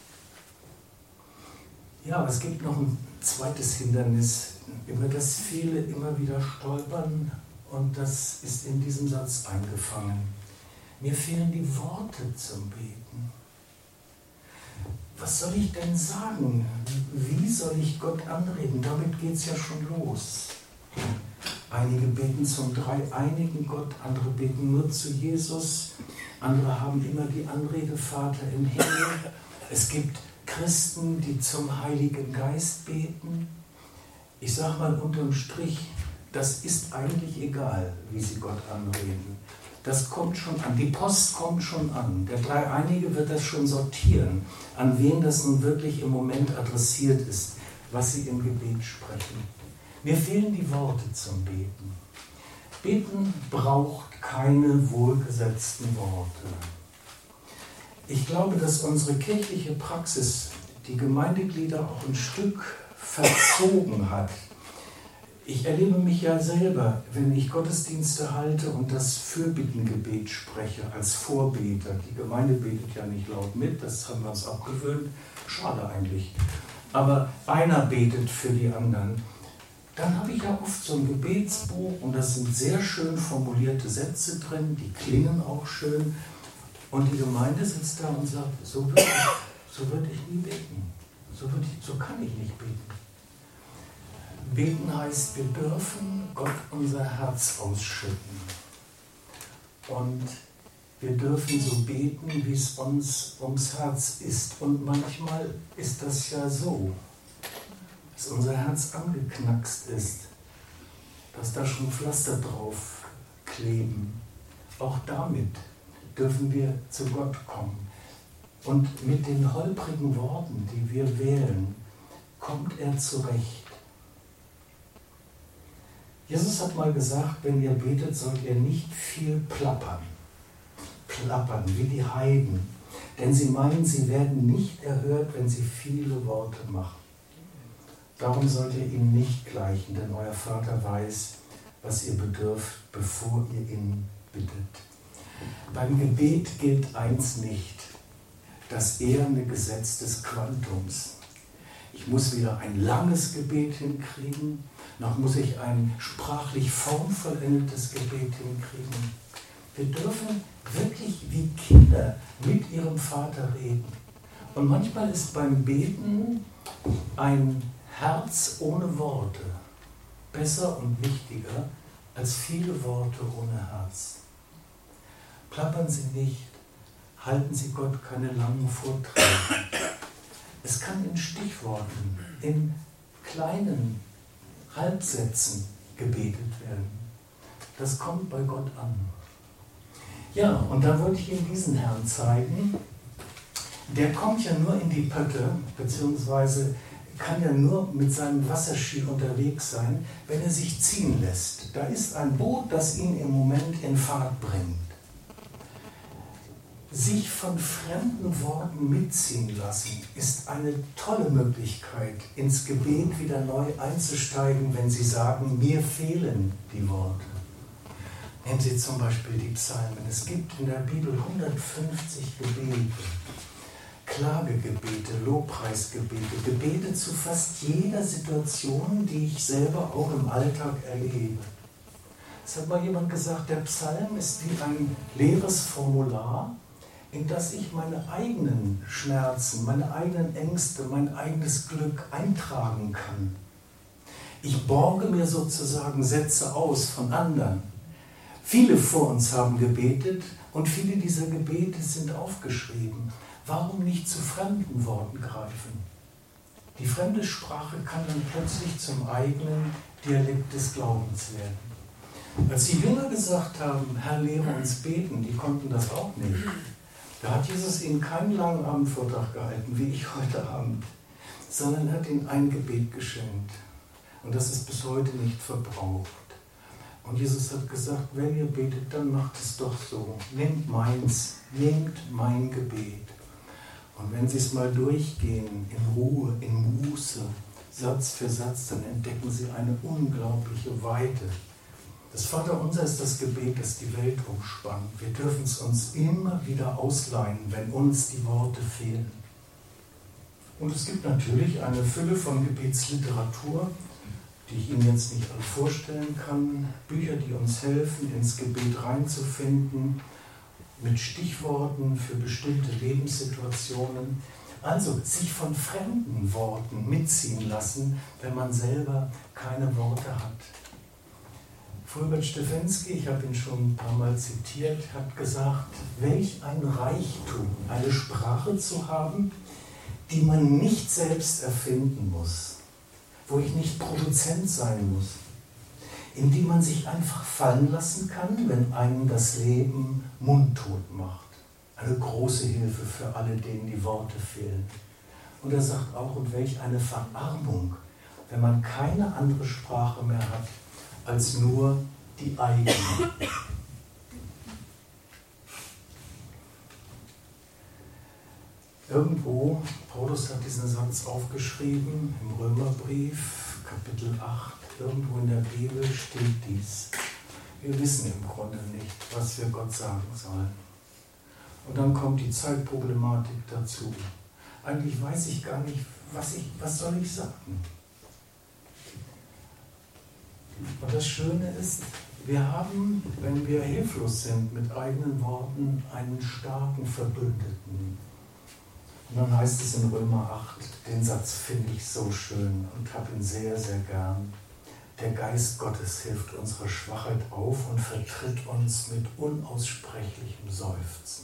Ja, aber es gibt noch ein zweites Hindernis, über das viele immer wieder stolpern, und das ist in diesem Satz eingefangen. Mir fehlen die Worte zum Beten. Was soll ich denn sagen? Wie soll ich Gott anreden? Damit geht es ja schon los. Einige beten zum dreieinigen Gott, andere beten nur zu Jesus, andere haben immer die Anrede Vater im Himmel. Es gibt Christen, die zum Heiligen Geist beten. Ich sage mal unterm Strich, das ist eigentlich egal, wie sie Gott anreden. Das kommt schon an, die Post kommt schon an. Der Dreieinige wird das schon sortieren, an wen das nun wirklich im Moment adressiert ist, was sie im Gebet sprechen. Mir fehlen die Worte zum Beten. Beten braucht keine wohlgesetzten Worte. Ich glaube, dass unsere kirchliche Praxis die Gemeindeglieder auch ein Stück verzogen hat. Ich erlebe mich ja selber, wenn ich Gottesdienste halte und das Fürbittengebet spreche als Vorbeter. Die Gemeinde betet ja nicht laut mit, das haben wir uns abgewöhnt. Schade eigentlich. Aber einer betet für die anderen. Dann habe ich ja oft so ein Gebetsbuch und da sind sehr schön formulierte Sätze drin, die klingen auch schön. Und die Gemeinde sitzt da und sagt, so würde ich nie beten. So kann ich nicht beten. Beten heißt, wir dürfen Gott unser Herz ausschütten. Und wir dürfen so beten, wie es uns ums Herz ist. Und manchmal ist das ja so, dass unser Herz angeknackst ist, dass da schon Pflaster drauf kleben. Auch damit dürfen wir zu Gott kommen. Und mit den holprigen Worten, die wir wählen, kommt er zurecht. Jesus hat mal gesagt, wenn ihr betet, sollt ihr nicht viel plappern. Plappern, wie die Heiden. Denn sie meinen, sie werden nicht erhört, wenn sie viele Worte machen. Darum sollt ihr ihm nicht gleichen, denn euer Vater weiß, was ihr bedürft, bevor ihr ihn bittet. Beim Gebet gilt eins nicht, das eherne Gesetz des Quantums. Ich muss weder ein langes Gebet hinkriegen, noch muss ich ein sprachlich formvollendetes Gebet hinkriegen. Wir dürfen wirklich wie Kinder mit ihrem Vater reden. Und manchmal ist beim Beten ein Herz ohne Worte besser und wichtiger als viele Worte ohne Herz. Plappern Sie nicht, halten Sie Gott keine langen Vorträge. Es kann in Stichworten, in kleinen Halbsätzen gebetet werden. Das kommt bei Gott an. Ja, und da wollte ich Ihnen diesen Herrn zeigen. Der kommt ja nur in die Pötte, beziehungsweise kann ja nur mit seinem Wasserski unterwegs sein, wenn er sich ziehen lässt. Da ist ein Boot, das ihn im Moment in Fahrt bringt. Sich von fremden Worten mitziehen lassen, ist eine tolle Möglichkeit, ins Gebet wieder neu einzusteigen, wenn Sie sagen, mir fehlen die Worte. Nehmen Sie zum Beispiel die Psalmen. Es gibt in der Bibel 150 Gebete. Klagegebete, Lobpreisgebete, Gebete zu fast jeder Situation, die ich selber auch im Alltag erlebe. Es hat mal jemand gesagt, der Psalm ist wie ein leeres Formular, in das ich meine eigenen Schmerzen, meine eigenen Ängste, mein eigenes Glück eintragen kann. Ich borge mir sozusagen Sätze aus von anderen. Viele vor uns haben gebetet Und viele dieser Gebete sind aufgeschrieben. Warum nicht zu fremden Worten greifen? Die fremde Sprache kann dann plötzlich zum eigenen Dialekt des Glaubens werden. Als die Jünger gesagt haben, Herr, lehre uns beten, die konnten das auch nicht. Da hat Jesus ihnen keinen langen Abendvortrag gehalten, wie ich heute Abend, sondern hat ihnen ein Gebet geschenkt. Und das ist bis heute nicht verbraucht. Und Jesus hat gesagt, wenn ihr betet, dann macht es doch so. Nehmt meins, nehmt mein Gebet. Und wenn Sie es mal durchgehen, in Ruhe, in Muße, Satz für Satz, dann entdecken Sie eine unglaubliche Weite. Das Vaterunser ist das Gebet, das die Welt umspannt. Wir dürfen es uns immer wieder ausleihen, wenn uns die Worte fehlen. Und es gibt natürlich eine Fülle von Gebetsliteratur, die ich Ihnen jetzt nicht alle vorstellen kann. Bücher, die uns helfen, ins Gebet reinzufinden, mit Stichworten für bestimmte Lebenssituationen. Also sich von fremden Worten mitziehen lassen, wenn man selber keine Worte hat. Fulbert Stefensky, ich habe ihn schon ein paar Mal zitiert, hat gesagt, welch ein Reichtum, eine Sprache zu haben, die man nicht selbst erfinden muss, wo ich nicht Produzent sein muss, in die man sich einfach fallen lassen kann, wenn einem das Leben mundtot macht. Eine große Hilfe für alle, denen die Worte fehlen. Und er sagt auch, und welch eine Verarmung, wenn man keine andere Sprache mehr hat, als nur die eigene. Irgendwo, Paulus hat diesen Satz aufgeschrieben, im Römerbrief, Kapitel 8, irgendwo in der Bibel steht dies. Wir wissen im Grunde nicht, was wir Gott sagen sollen. Und dann kommt die Zeitproblematik dazu. Eigentlich weiß ich gar nicht, was soll ich sagen? Und das Schöne ist, wir haben, wenn wir hilflos sind mit eigenen Worten, einen starken Verbündeten. Und dann heißt es in Römer 8, den Satz finde ich so schön und habe ihn sehr, sehr gern. Der Geist Gottes hilft unserer Schwachheit auf und vertritt uns mit unaussprechlichem Seufzen.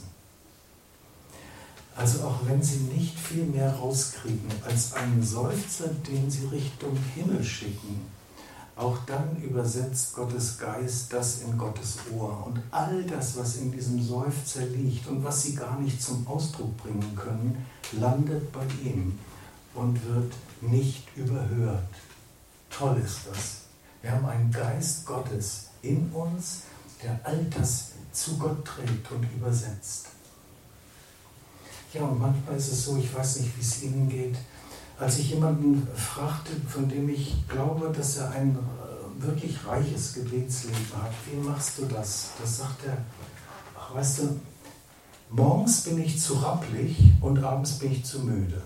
Also auch wenn Sie nicht viel mehr rauskriegen als einen Seufzer, den Sie Richtung Himmel schicken, auch dann übersetzt Gottes Geist das in Gottes Ohr. Und all das, was in diesem Seufzer liegt und was Sie gar nicht zum Ausdruck bringen können, landet bei ihm und wird nicht überhört. Toll ist das. Wir haben einen Geist Gottes in uns, der all das zu Gott trägt und übersetzt. Ja, und manchmal ist es so, ich weiß nicht, wie es Ihnen geht, als ich jemanden fragte, von dem ich glaube, dass er ein wirklich reiches Gebetsleben hat, wie machst du das? Das sagt er, ach, weißt du, morgens bin ich zu rappelig und abends bin ich zu müde.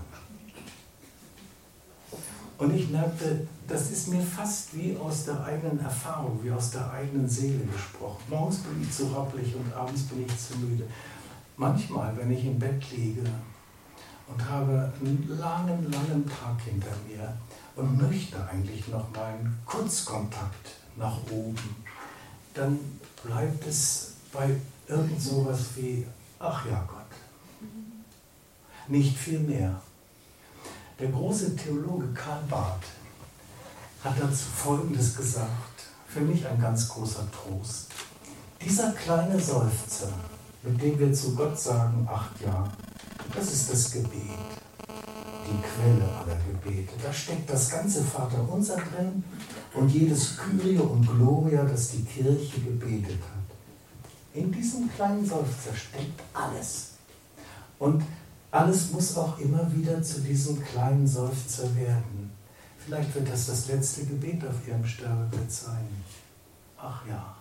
Und ich merkte, das ist mir fast wie aus der eigenen Erfahrung, wie aus der eigenen Seele gesprochen. Morgens bin ich zu rappelig und abends bin ich zu müde. Manchmal, wenn ich im Bett liege und habe einen langen, langen Tag hinter mir und möchte eigentlich noch mal einen Kurzkontakt nach oben, dann bleibt es bei irgend sowas wie, ach ja Gott, nicht viel mehr. Der große Theologe Karl Barth hat dazu Folgendes gesagt, für mich ein ganz großer Trost. Dieser kleine Seufzer, mit dem wir zu Gott sagen, ach ja, das ist das Gebet, die Quelle aller Gebete. Da steckt das ganze Vaterunser drin und jedes Kyrie und Gloria, das die Kirche gebetet hat. In diesem kleinen Seufzer steckt alles. Und alles muss auch immer wieder zu diesem kleinen Seufzer werden. Vielleicht wird das das letzte Gebet auf Ihrem Sterbebett sein. Ach ja.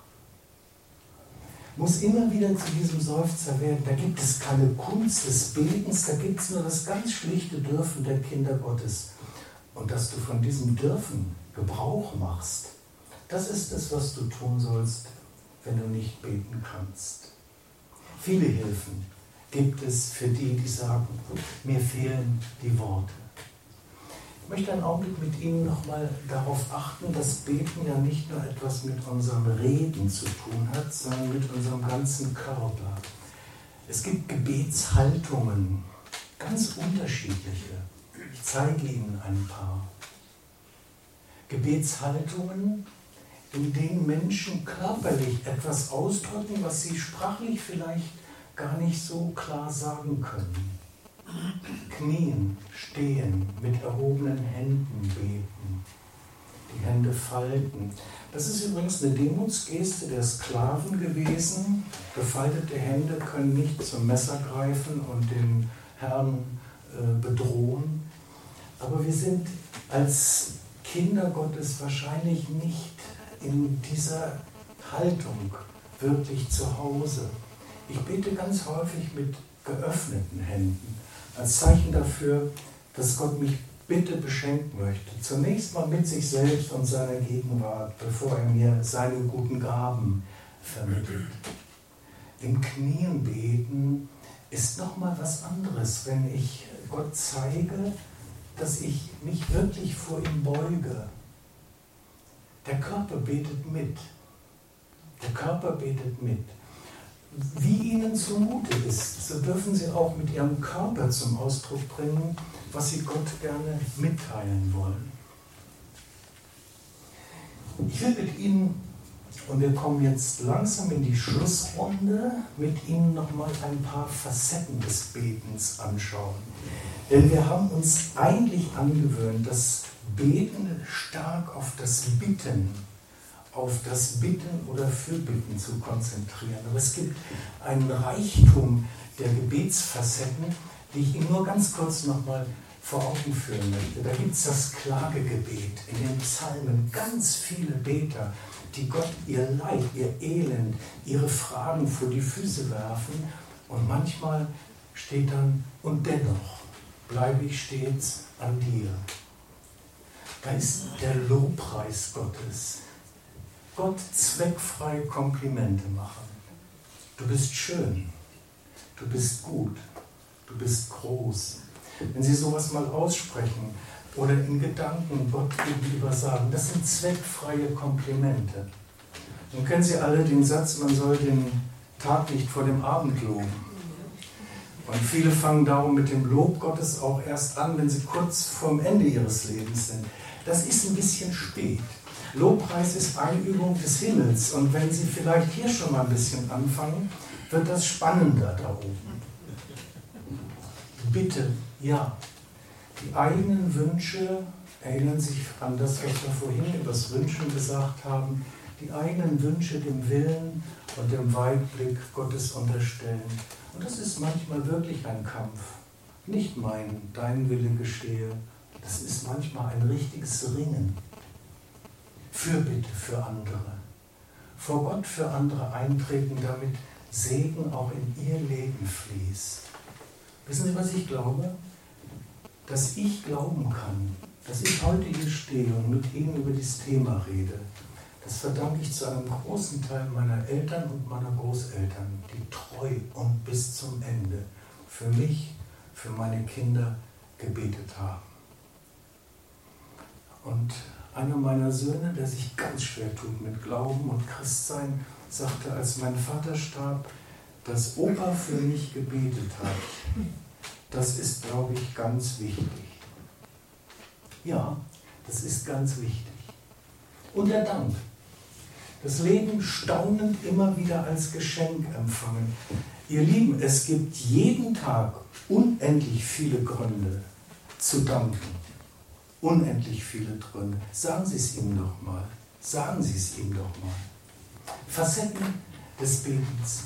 Muss immer wieder zu diesem Seufzer werden. Da gibt es keine Kunst des Betens, da gibt es nur das ganz schlichte Dürfen der Kinder Gottes. Und dass du von diesem Dürfen Gebrauch machst, das ist es, was du tun sollst, wenn du nicht beten kannst. Viele Hilfen gibt es für die, die sagen, mir fehlen die Worte. Ich möchte einen Augenblick mit Ihnen nochmal darauf achten, dass Beten ja nicht nur etwas mit unserem Reden zu tun hat, sondern mit unserem ganzen Körper. Es gibt Gebetshaltungen, ganz unterschiedliche. Ich zeige Ihnen ein paar. Gebetshaltungen, in denen Menschen körperlich etwas ausdrücken, was sie sprachlich vielleicht gar nicht so klar sagen können. Knien, stehen, mit erhobenen Händen beten, die Hände falten. Das ist übrigens eine Demutsgeste der Sklaven gewesen. Gefaltete Hände können nicht zum Messer greifen und den Herrn bedrohen. Aber wir sind als Kinder Gottes wahrscheinlich nicht in dieser Haltung wirklich zu Hause. Ich bete ganz häufig mit geöffneten Händen, als Zeichen dafür, dass Gott mich bitte beschenken möchte. Zunächst mal mit sich selbst und seiner Gegenwart, bevor er mir seine guten Gaben vermittelt. Im Knien beten ist nochmal was anderes, wenn ich Gott zeige, dass ich mich wirklich vor ihm beuge. Der Körper betet mit. Der Körper betet mit. Wie Ihnen zumute ist, so dürfen Sie auch mit Ihrem Körper zum Ausdruck bringen, was Sie Gott gerne mitteilen wollen. Ich will mit Ihnen, und wir kommen jetzt langsam in die Schlussrunde, mit Ihnen nochmal ein paar Facetten des Betens anschauen. Denn wir haben uns eigentlich angewöhnt, das Beten stark auf das Bitten oder Fürbitten zu konzentrieren. Aber es gibt einen Reichtum der Gebetsfacetten, die ich Ihnen nur ganz kurz nochmal vor Augen führen möchte. Da gibt es das Klagegebet in den Psalmen, ganz viele Beter, die Gott ihr Leid, ihr Elend, ihre Fragen vor die Füße werfen. Und manchmal steht dann, und dennoch bleibe ich stets an dir. Da ist der Lobpreis Gottes. Gott zweckfrei Komplimente machen. Du bist schön, du bist gut, du bist groß. Wenn Sie sowas mal aussprechen oder in Gedanken Gott gegenüber sagen, das sind zweckfreie Komplimente. Nun kennen Sie alle den Satz, man soll den Tag nicht vor dem Abend loben. Und viele fangen darum mit dem Lob Gottes auch erst an, wenn sie kurz vorm Ende ihres Lebens sind. Das ist ein bisschen spät. Lobpreis ist Einübung des Himmels. Und wenn Sie vielleicht hier schon mal ein bisschen anfangen, wird das spannender da oben. Bitte, ja. Die eigenen Wünsche, erinnern sich an das, was wir vorhin über das Wünschen gesagt haben, die eigenen Wünsche dem Willen und dem Weitblick Gottes unterstellen. Und das ist manchmal wirklich ein Kampf. Nicht dein Wille geschehe. Das ist manchmal ein richtiges Ringen. Fürbitte für andere. Vor Gott für andere eintreten, damit Segen auch in ihr Leben fließt. Wissen Sie, was ich glaube? Dass ich glauben kann, dass ich heute hier stehe und mit Ihnen über dieses Thema rede. Das verdanke ich zu einem großen Teil meiner Eltern und meiner Großeltern, die treu und bis zum Ende für mich, für meine Kinder gebetet haben. Und einer meiner Söhne, der sich ganz schwer tut mit Glauben und Christsein, sagte, als mein Vater starb, dass Opa für mich gebetet hat. Das ist, glaube ich, ganz wichtig. Ja, das ist ganz wichtig. Und der Dank. Das Leben staunend immer wieder als Geschenk empfangen. Ihr Lieben, es gibt jeden Tag unendlich viele Gründe zu danken. Unendlich viele Gründe. Sagen Sie es ihm doch mal. Sagen Sie es ihm doch mal. Facetten des Betens.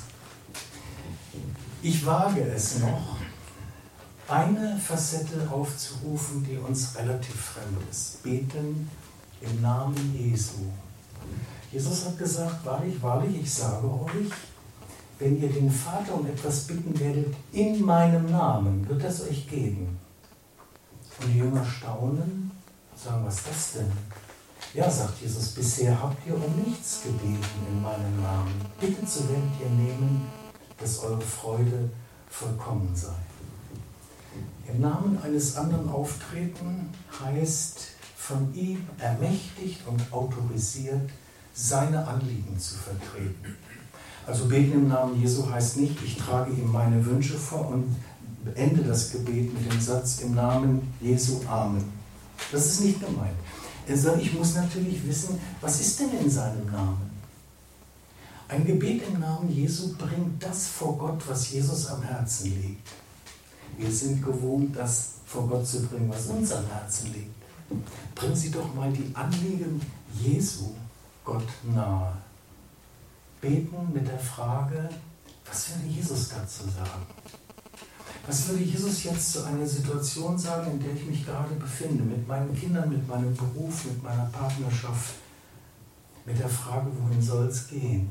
Ich wage es noch, eine Facette aufzurufen, die uns relativ fremd ist. Beten im Namen Jesu. Jesus hat gesagt, wahrlich, wahrlich, ich sage euch, wenn ihr den Vater um etwas bitten werdet, in meinem Namen, wird es euch geben. Und die Jünger staunen und sagen, was ist das denn? Ja, sagt Jesus, bisher habt ihr um nichts gebeten in meinem Namen. Bittet, so werdet ihr nehmen, dass eure Freude vollkommen sei. Im Namen eines anderen auftreten heißt, von ihm ermächtigt und autorisiert, seine Anliegen zu vertreten. Also beten im Namen Jesu heißt nicht, ich trage ihm meine Wünsche vor und beende das Gebet mit dem Satz im Namen Jesu, Amen. Das ist nicht gemeint. Sondern ich muss natürlich wissen, was ist denn in seinem Namen? Ein Gebet im Namen Jesu bringt das vor Gott, was Jesus am Herzen liegt. Wir sind gewohnt, das vor Gott zu bringen, was uns am Herzen liegt. Bringen Sie doch mal die Anliegen Jesu Gott nahe. Beten mit der Frage, was würde Jesus dazu sagen? Was würde Jesus jetzt zu einer Situation sagen, in der ich mich gerade befinde, mit meinen Kindern, mit meinem Beruf, mit meiner Partnerschaft, mit der Frage, wohin soll es gehen?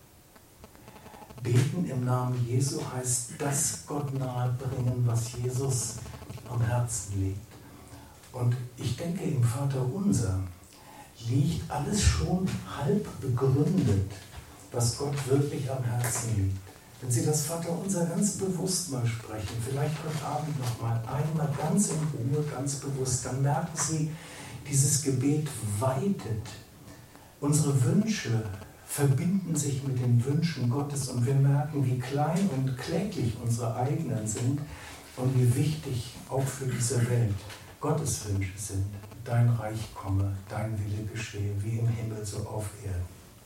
Beten im Namen Jesu heißt das Gott nahebringen, was Jesus am Herzen liegt. Und ich denke, im Vaterunser liegt alles schon halb begründet, was Gott wirklich am Herzen liegt. Wenn Sie das Vaterunser ganz bewusst mal sprechen, vielleicht heute Abend noch mal einmal ganz in Ruhe, ganz bewusst, dann merken Sie, dieses Gebet weitet. Unsere Wünsche verbinden sich mit den Wünschen Gottes und wir merken, wie klein und kläglich unsere eigenen sind und wie wichtig auch für diese Welt Gottes Wünsche sind. Dein Reich komme, dein Wille geschehe, wie im Himmel so auf Erden.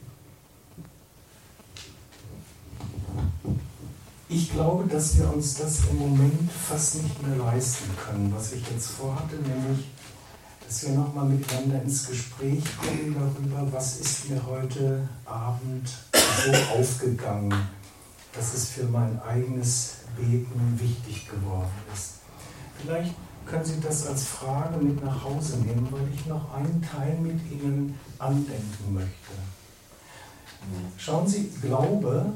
Ich glaube, dass wir uns das im Moment fast nicht mehr leisten können, was ich jetzt vorhatte, nämlich, dass wir nochmal miteinander ins Gespräch kommen darüber, was ist mir heute Abend so aufgegangen, dass es für mein eigenes Beten wichtig geworden ist. Vielleicht können Sie das als Frage mit nach Hause nehmen, weil ich noch einen Teil mit Ihnen andenken möchte. Schauen Sie, Glaube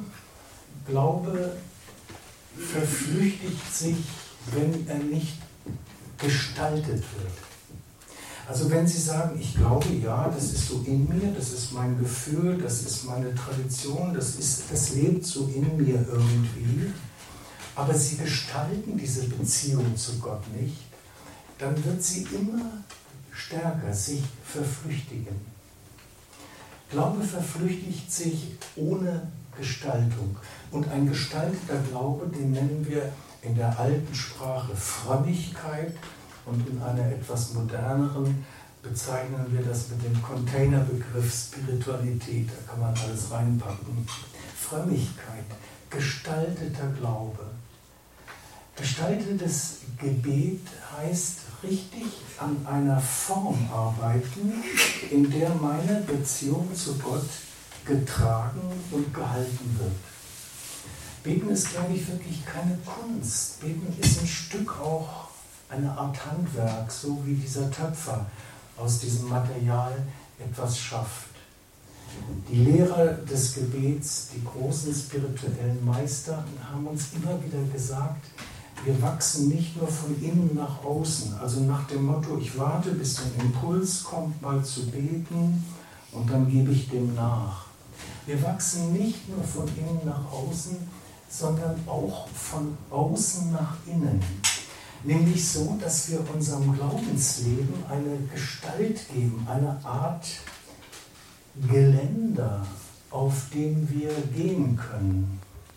verflüchtigt sich, wenn er nicht gestaltet wird. Also wenn Sie sagen, ich glaube, ja, das ist so in mir, das ist mein Gefühl, das ist meine Tradition, das lebt so in mir irgendwie, aber Sie gestalten diese Beziehung zu Gott nicht, dann wird sie immer stärker sich verflüchtigen. Glaube verflüchtigt sich ohne Gestaltung. Und ein gestalteter Glaube, den nennen wir in der alten Sprache Frömmigkeit und in einer etwas moderneren bezeichnen wir das mit dem Containerbegriff Spiritualität. Da kann man alles reinpacken. Frömmigkeit, gestalteter Glaube. Gestaltetes Gebet heißt richtig an einer Form arbeiten, in der meine Beziehung zu Gott getragen und gehalten wird. Beten ist, glaube ich, wirklich keine Kunst. Beten ist ein Stück auch eine Art Handwerk, so wie dieser Töpfer aus diesem Material etwas schafft. Die Lehrer des Gebets, die großen spirituellen Meister, haben uns immer wieder gesagt, wir wachsen nicht nur von innen nach außen, also nach dem Motto, ich warte, bis ein Impuls kommt, mal zu beten und dann gebe ich dem nach. Wir wachsen nicht nur von innen nach außen, sondern auch von außen nach innen. Nämlich so, dass wir unserem Glaubensleben eine Gestalt geben, eine Art Geländer, auf dem wir gehen können.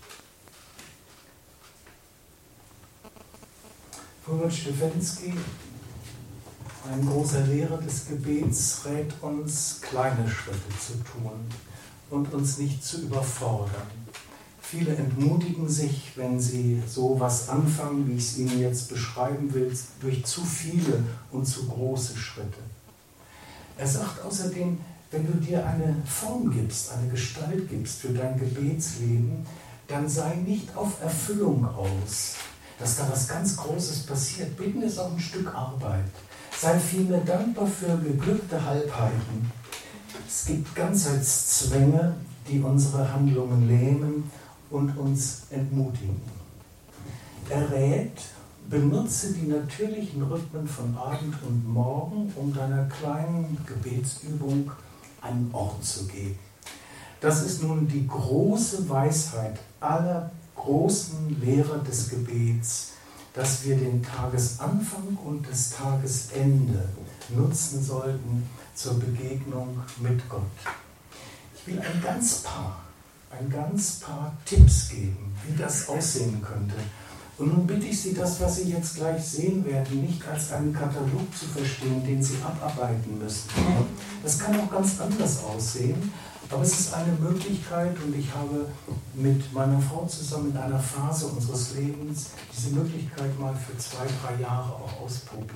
Robert Stefanski, ein großer Lehrer des Gebets, rät uns, kleine Schritte zu tun und uns nicht zu überfordern. Viele entmutigen sich, wenn sie so was anfangen, wie ich es Ihnen jetzt beschreiben will, durch zu viele und zu große Schritte. Er sagt außerdem, wenn du dir eine Form gibst, eine Gestalt gibst für dein Gebetsleben, dann sei nicht auf Erfüllung aus, dass da was ganz Großes passiert. Beten ist auch ein Stück Arbeit. Sei vielmehr dankbar für geglückte Halbheiten. Es gibt Ganzheitszwänge, die unsere Handlungen lähmen und uns entmutigen. Er rät, benutze die natürlichen Rhythmen von Abend und Morgen, um deiner kleinen Gebetsübung einen Ort zu geben. Das ist nun die große Weisheit aller großen Lehrer des Gebets, dass wir den Tagesanfang und das Tagesende nutzen sollten zur Begegnung mit Gott. Ich will ein ganz paar Tipps geben, wie das aussehen könnte. Und nun bitte ich Sie, das, was Sie jetzt gleich sehen werden, nicht als einen Katalog zu verstehen, den Sie abarbeiten müssen. Das kann auch ganz anders aussehen, aber es ist eine Möglichkeit und ich habe mit meiner Frau zusammen in einer Phase unseres Lebens diese Möglichkeit mal für 2-3 Jahre auch ausprobiert.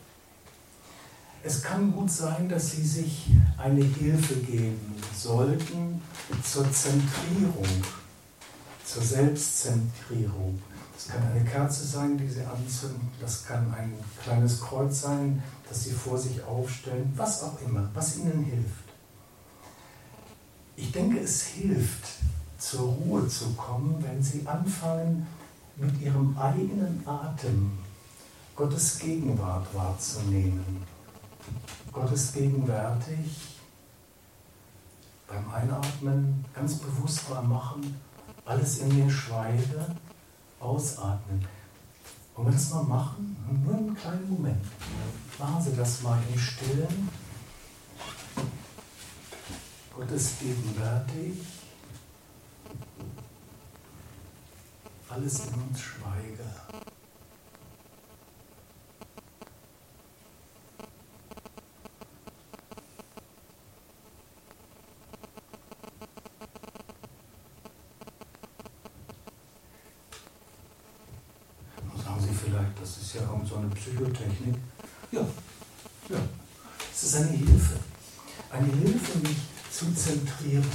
Es kann gut sein, dass Sie sich eine Hilfe geben sollten zur Zentrierung, zur Selbstzentrierung. Das kann eine Kerze sein, die Sie anzünden, das kann ein kleines Kreuz sein, das Sie vor sich aufstellen, was auch immer, was Ihnen hilft. Ich denke, es hilft, zur Ruhe zu kommen, wenn Sie anfangen, mit Ihrem eigenen Atem Gottes Gegenwart wahrzunehmen. Gott ist gegenwärtig, beim Einatmen ganz bewusst mal machen, alles in mir schweige, ausatmen. Wollen wir das mal machen? Nur einen kleinen Moment. Machen Sie das mal im Stillen. Gott ist gegenwärtig. Alles in uns schweige. Vielleicht, das ist ja irgend so eine Psychotechnik. Ja, es ist eine Hilfe. Eine Hilfe, mich zu zentrieren.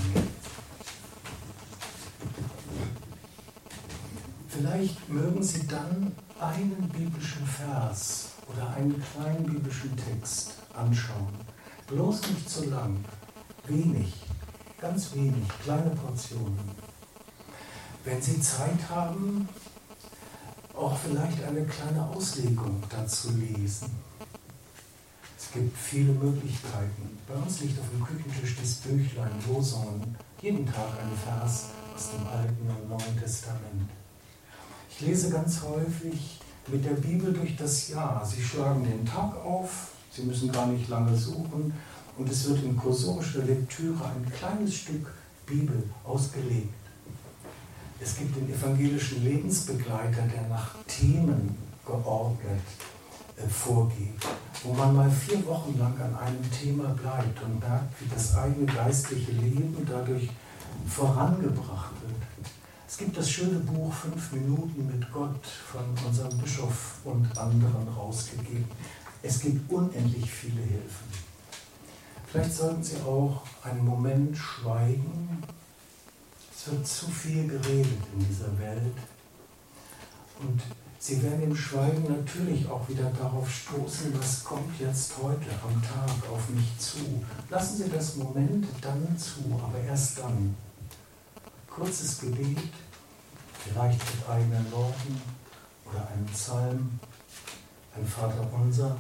Vielleicht mögen Sie dann einen biblischen Vers oder einen kleinen biblischen Text anschauen. Bloß nicht zu lang. Wenig, ganz wenig, kleine Portionen. Wenn Sie Zeit haben, auch vielleicht eine kleine Auslegung dazu lesen. Es gibt viele Möglichkeiten. Bei uns liegt auf dem Küchentisch das Büchlein Losungen, jeden Tag ein Vers aus dem Alten und Neuen Testament. Ich lese ganz häufig mit der Bibel durch das Jahr. Sie schlagen den Tag auf, Sie müssen gar nicht lange suchen und es wird in kursorischer Lektüre ein kleines Stück Bibel ausgelegt. Es gibt den evangelischen Lebensbegleiter, der nach Themen geordnet vorgeht, wo man mal 4 Wochen lang an einem Thema bleibt und merkt, wie das eigene geistliche Leben dadurch vorangebracht wird. Es gibt das schöne Buch 5 Minuten mit Gott von unserem Bischof und anderen rausgegeben. Es gibt unendlich viele Hilfen. Vielleicht sollten Sie auch einen Moment schweigen. Es wird zu viel geredet in dieser Welt und Sie werden im Schweigen natürlich auch wieder darauf stoßen, was kommt jetzt heute am Tag auf mich zu. Lassen Sie das Moment dann zu, aber erst dann. Kurzes Gebet, vielleicht mit eigenen Worten oder einem Psalm, ein Vaterunser.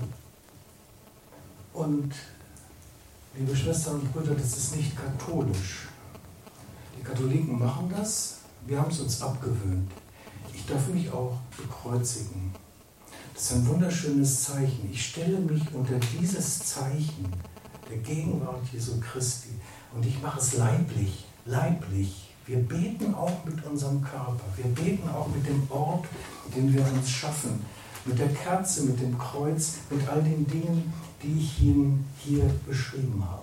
Und liebe Schwestern und Brüder, das ist nicht katholisch. Die Katholiken machen das, wir haben es uns abgewöhnt. Ich darf mich auch bekreuzigen. Das ist ein wunderschönes Zeichen. Ich stelle mich unter dieses Zeichen der Gegenwart Jesu Christi und ich mache es leiblich, leiblich. Wir beten auch mit unserem Körper, wir beten auch mit dem Ort, den wir uns schaffen, mit der Kerze, mit dem Kreuz, mit all den Dingen, die ich Ihnen hier beschrieben habe.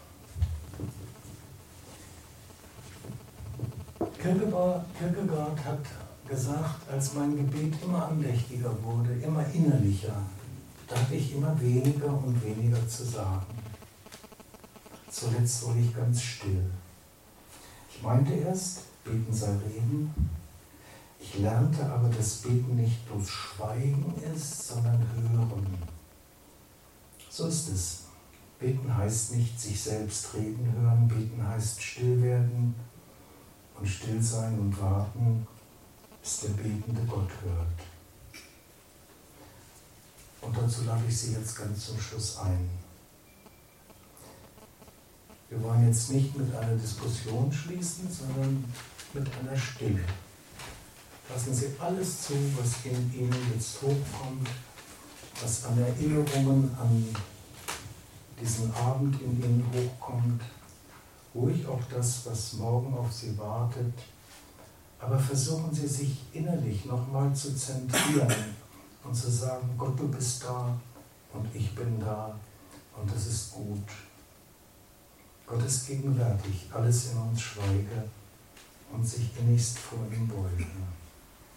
Kierkegaard hat gesagt, als mein Gebet immer andächtiger wurde, immer innerlicher, da hatte ich immer weniger und weniger zu sagen. Zuletzt wurde ich ganz still. Ich meinte erst, Beten sei Reden. Ich lernte aber, dass Beten nicht bloß Schweigen ist, sondern Hören. So ist es. Beten heißt nicht sich selbst reden hören, Beten heißt still werden und still sein und warten, bis der betende Gott hört. Und dazu lade ich Sie jetzt ganz zum Schluss ein. Wir wollen jetzt nicht mit einer Diskussion schließen, sondern mit einer Stille. Lassen Sie alles zu, was in Ihnen jetzt hochkommt, was an Erinnerungen an diesen Abend in Ihnen hochkommt. Ruhig auch das, was morgen auf Sie wartet. Aber versuchen Sie sich innerlich nochmal zu zentrieren und zu sagen, Gott, du bist da und ich bin da und das ist gut. Gott ist gegenwärtig, alles in uns schweige und sich innigst vor ihm beuge.